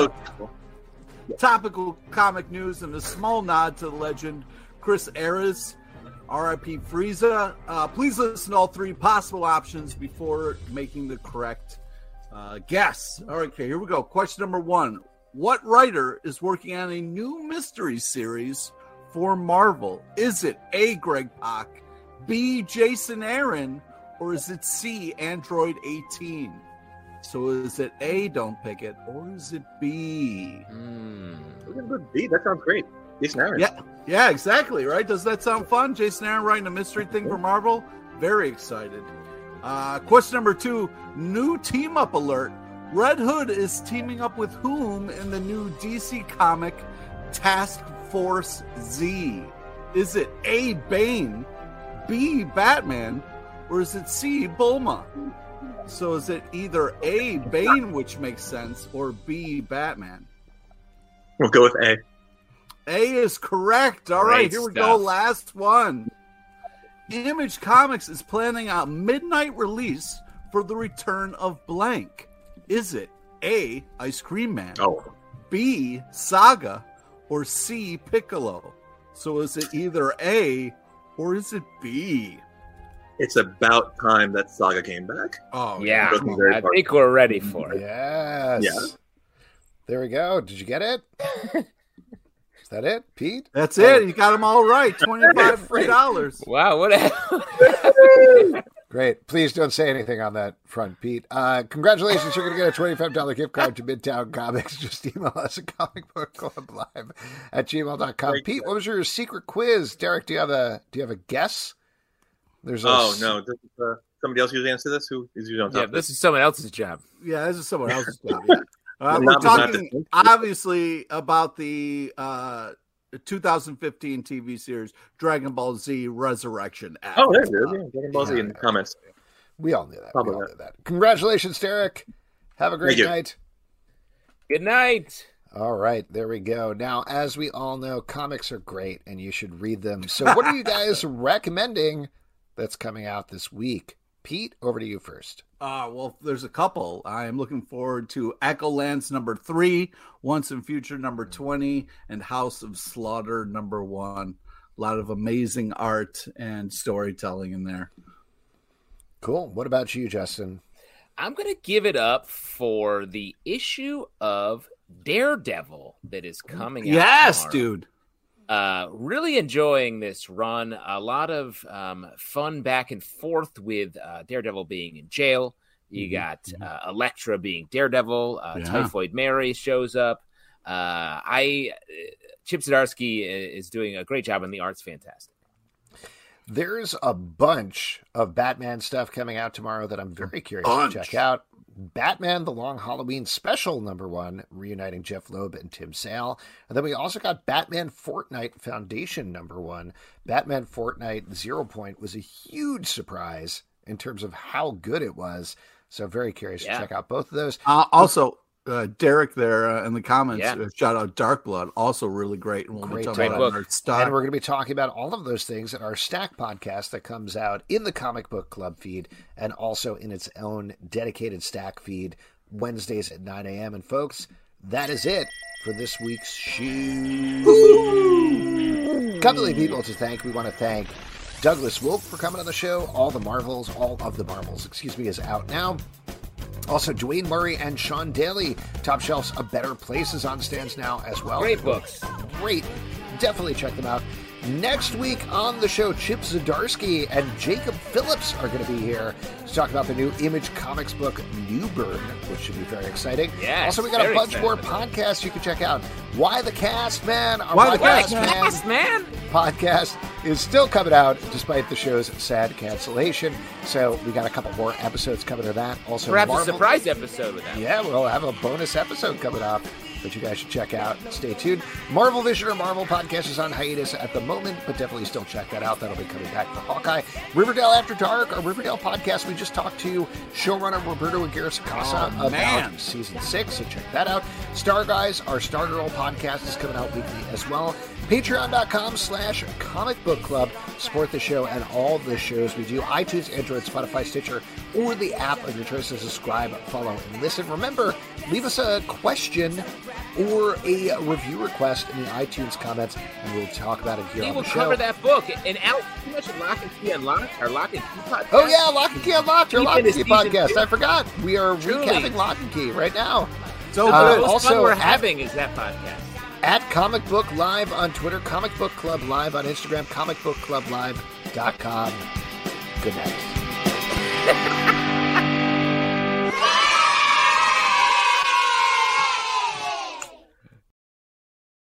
topical comic news and a small nod to the legend Chris Ayres, R.I.P. Frieza. Please listen to all three possible options before making the correct guess. All right, okay, here we go. Question number 1. What writer is working on a new mystery series for Marvel? Is it A, Greg Pak, B, Jason Aaron, or is it C, Android 18? So is it A, don't pick it, or is it B? B, that sounds great. Jason Aaron. Yeah, exactly, right? Does that sound fun? Jason Aaron writing a mystery thing for Marvel? Very excited. Question number 2, new team-up alert. Red Hood is teaming up with whom in the new DC comic Task Force Z? Is it A, Bane, B, Batman, or is it C, Bulma? So is it either A, Bane, which makes sense, or B, Batman? We'll go with A. A is correct. All right, here we go. Last one. Image Comics is planning a midnight release for the return of blank. Is it A, Ice Cream Man, B, Saga, or C, Piccolo? So is it either A or is it B? It's about time that Saga came back. Oh, yeah. I think we're ready for it. Yes. Yeah. There we go. Did you get it? Is that it, Pete? That's it. You got them all right. $25. Wow, what a hell. Great. Please don't say anything on that front, Pete. Congratulations. You're going to get a $25 gift card to Midtown Comics. Just email us at comicbookclublive@gmail.com. Pete, what was your secret quiz? Derek, do you have a guess? No. Does somebody else usually answer this? Who is usually on top of this is someone else's job. Yeah, this is someone else's job. We're talking, obviously, about the 2015 TV series Dragon Ball Z Resurrection. Oh, there it is. Yeah, Dragon Ball Z in the comments. We all knew that. Congratulations, Derek. Have a great night. Good night. All right, there we go. Now, as we all know, comics are great, and you should read them. So what are you guys recommending that's coming out this week? Pete, over to you first. Well, there's a couple. I am looking forward to Echolands number 3, Once and Future number 20, and House of Slaughter number 1. A lot of amazing art and storytelling in there. Cool. What about you, Justin? I'm going to give it up for the issue of Daredevil that is coming out. Yes, tomorrow. Dude. Really enjoying this run. A lot of fun back and forth with Daredevil being in jail. You got Elektra being Daredevil. Typhoid Mary shows up. Chip Zdarsky is doing a great job, and the art's fantastic. There's a bunch of Batman stuff coming out tomorrow that I'm very curious to check out. Batman The Long Halloween Special #1, reuniting Jeff Loeb and Tim Sale. And then we also got Batman Fortnite Foundation #1. Batman Fortnite 0 Point was a huge surprise in terms of how good it was. So very curious to check out both of those. Also, Derek there in the comments, shout out Dark Blood, also really great. And great book. And we're going to be talking about all of those things in our Stack podcast that comes out in the Comic Book Club feed and also in its own dedicated Stack feed Wednesdays at 9 a.m. And folks, that is it for this week's show. Couple of people to thank. We want to thank Douglas Wolk for coming on the show. All of the Marvels, is out now. Also, Dwayne Murray and Sean Daly, Top Shelf's A Better Place is on stands now as well. Great books. Great. Definitely check them out. Next week on the show, Chip Zdarsky and Jacob Phillips are going to be here to talk about the new Image Comics book, Newburn, which should be very exciting. Yes, also, we got a bunch more podcasts you can check out. Why the Cast, Man? Our Why the Cast, Man? Podcast is still coming out despite the show's sad cancellation. So we got a couple more episodes coming to that. Also, perhaps a surprise episode with that. Yeah, we'll have a bonus episode coming up that you guys should check out. Stay tuned. Marvel Vision or Marvel Podcast is on hiatus at the moment, but definitely still check that out. That'll be coming back for Hawkeye. Riverdale After Dark, our Riverdale podcast. We just talked to showrunner Roberto Aguirre-Sacasa about season 6, so check that out. Star Guys, our Stargirl podcast, is coming out weekly as well. Patreon.com/Comic Book Club. Support the show and all the shows we do. iTunes, Android, Spotify, Stitcher, or the app of your choice to subscribe, follow, and listen. Remember, leave us a question or a review request in the iTunes comments, and we'll talk about it here on the show. We will cover that book. And Al, too much of Lock and Key Unlocked, our Lock and Key podcast. Oh, yeah, Lock and Key Unlocked, our Lock and Key podcast. I forgot. We are recapping Lock and Key right now. So the most fun we're having is that podcast. At Comic Book Live on Twitter, Comic Book Club Live on Instagram, comicbookclublive.com. Good night.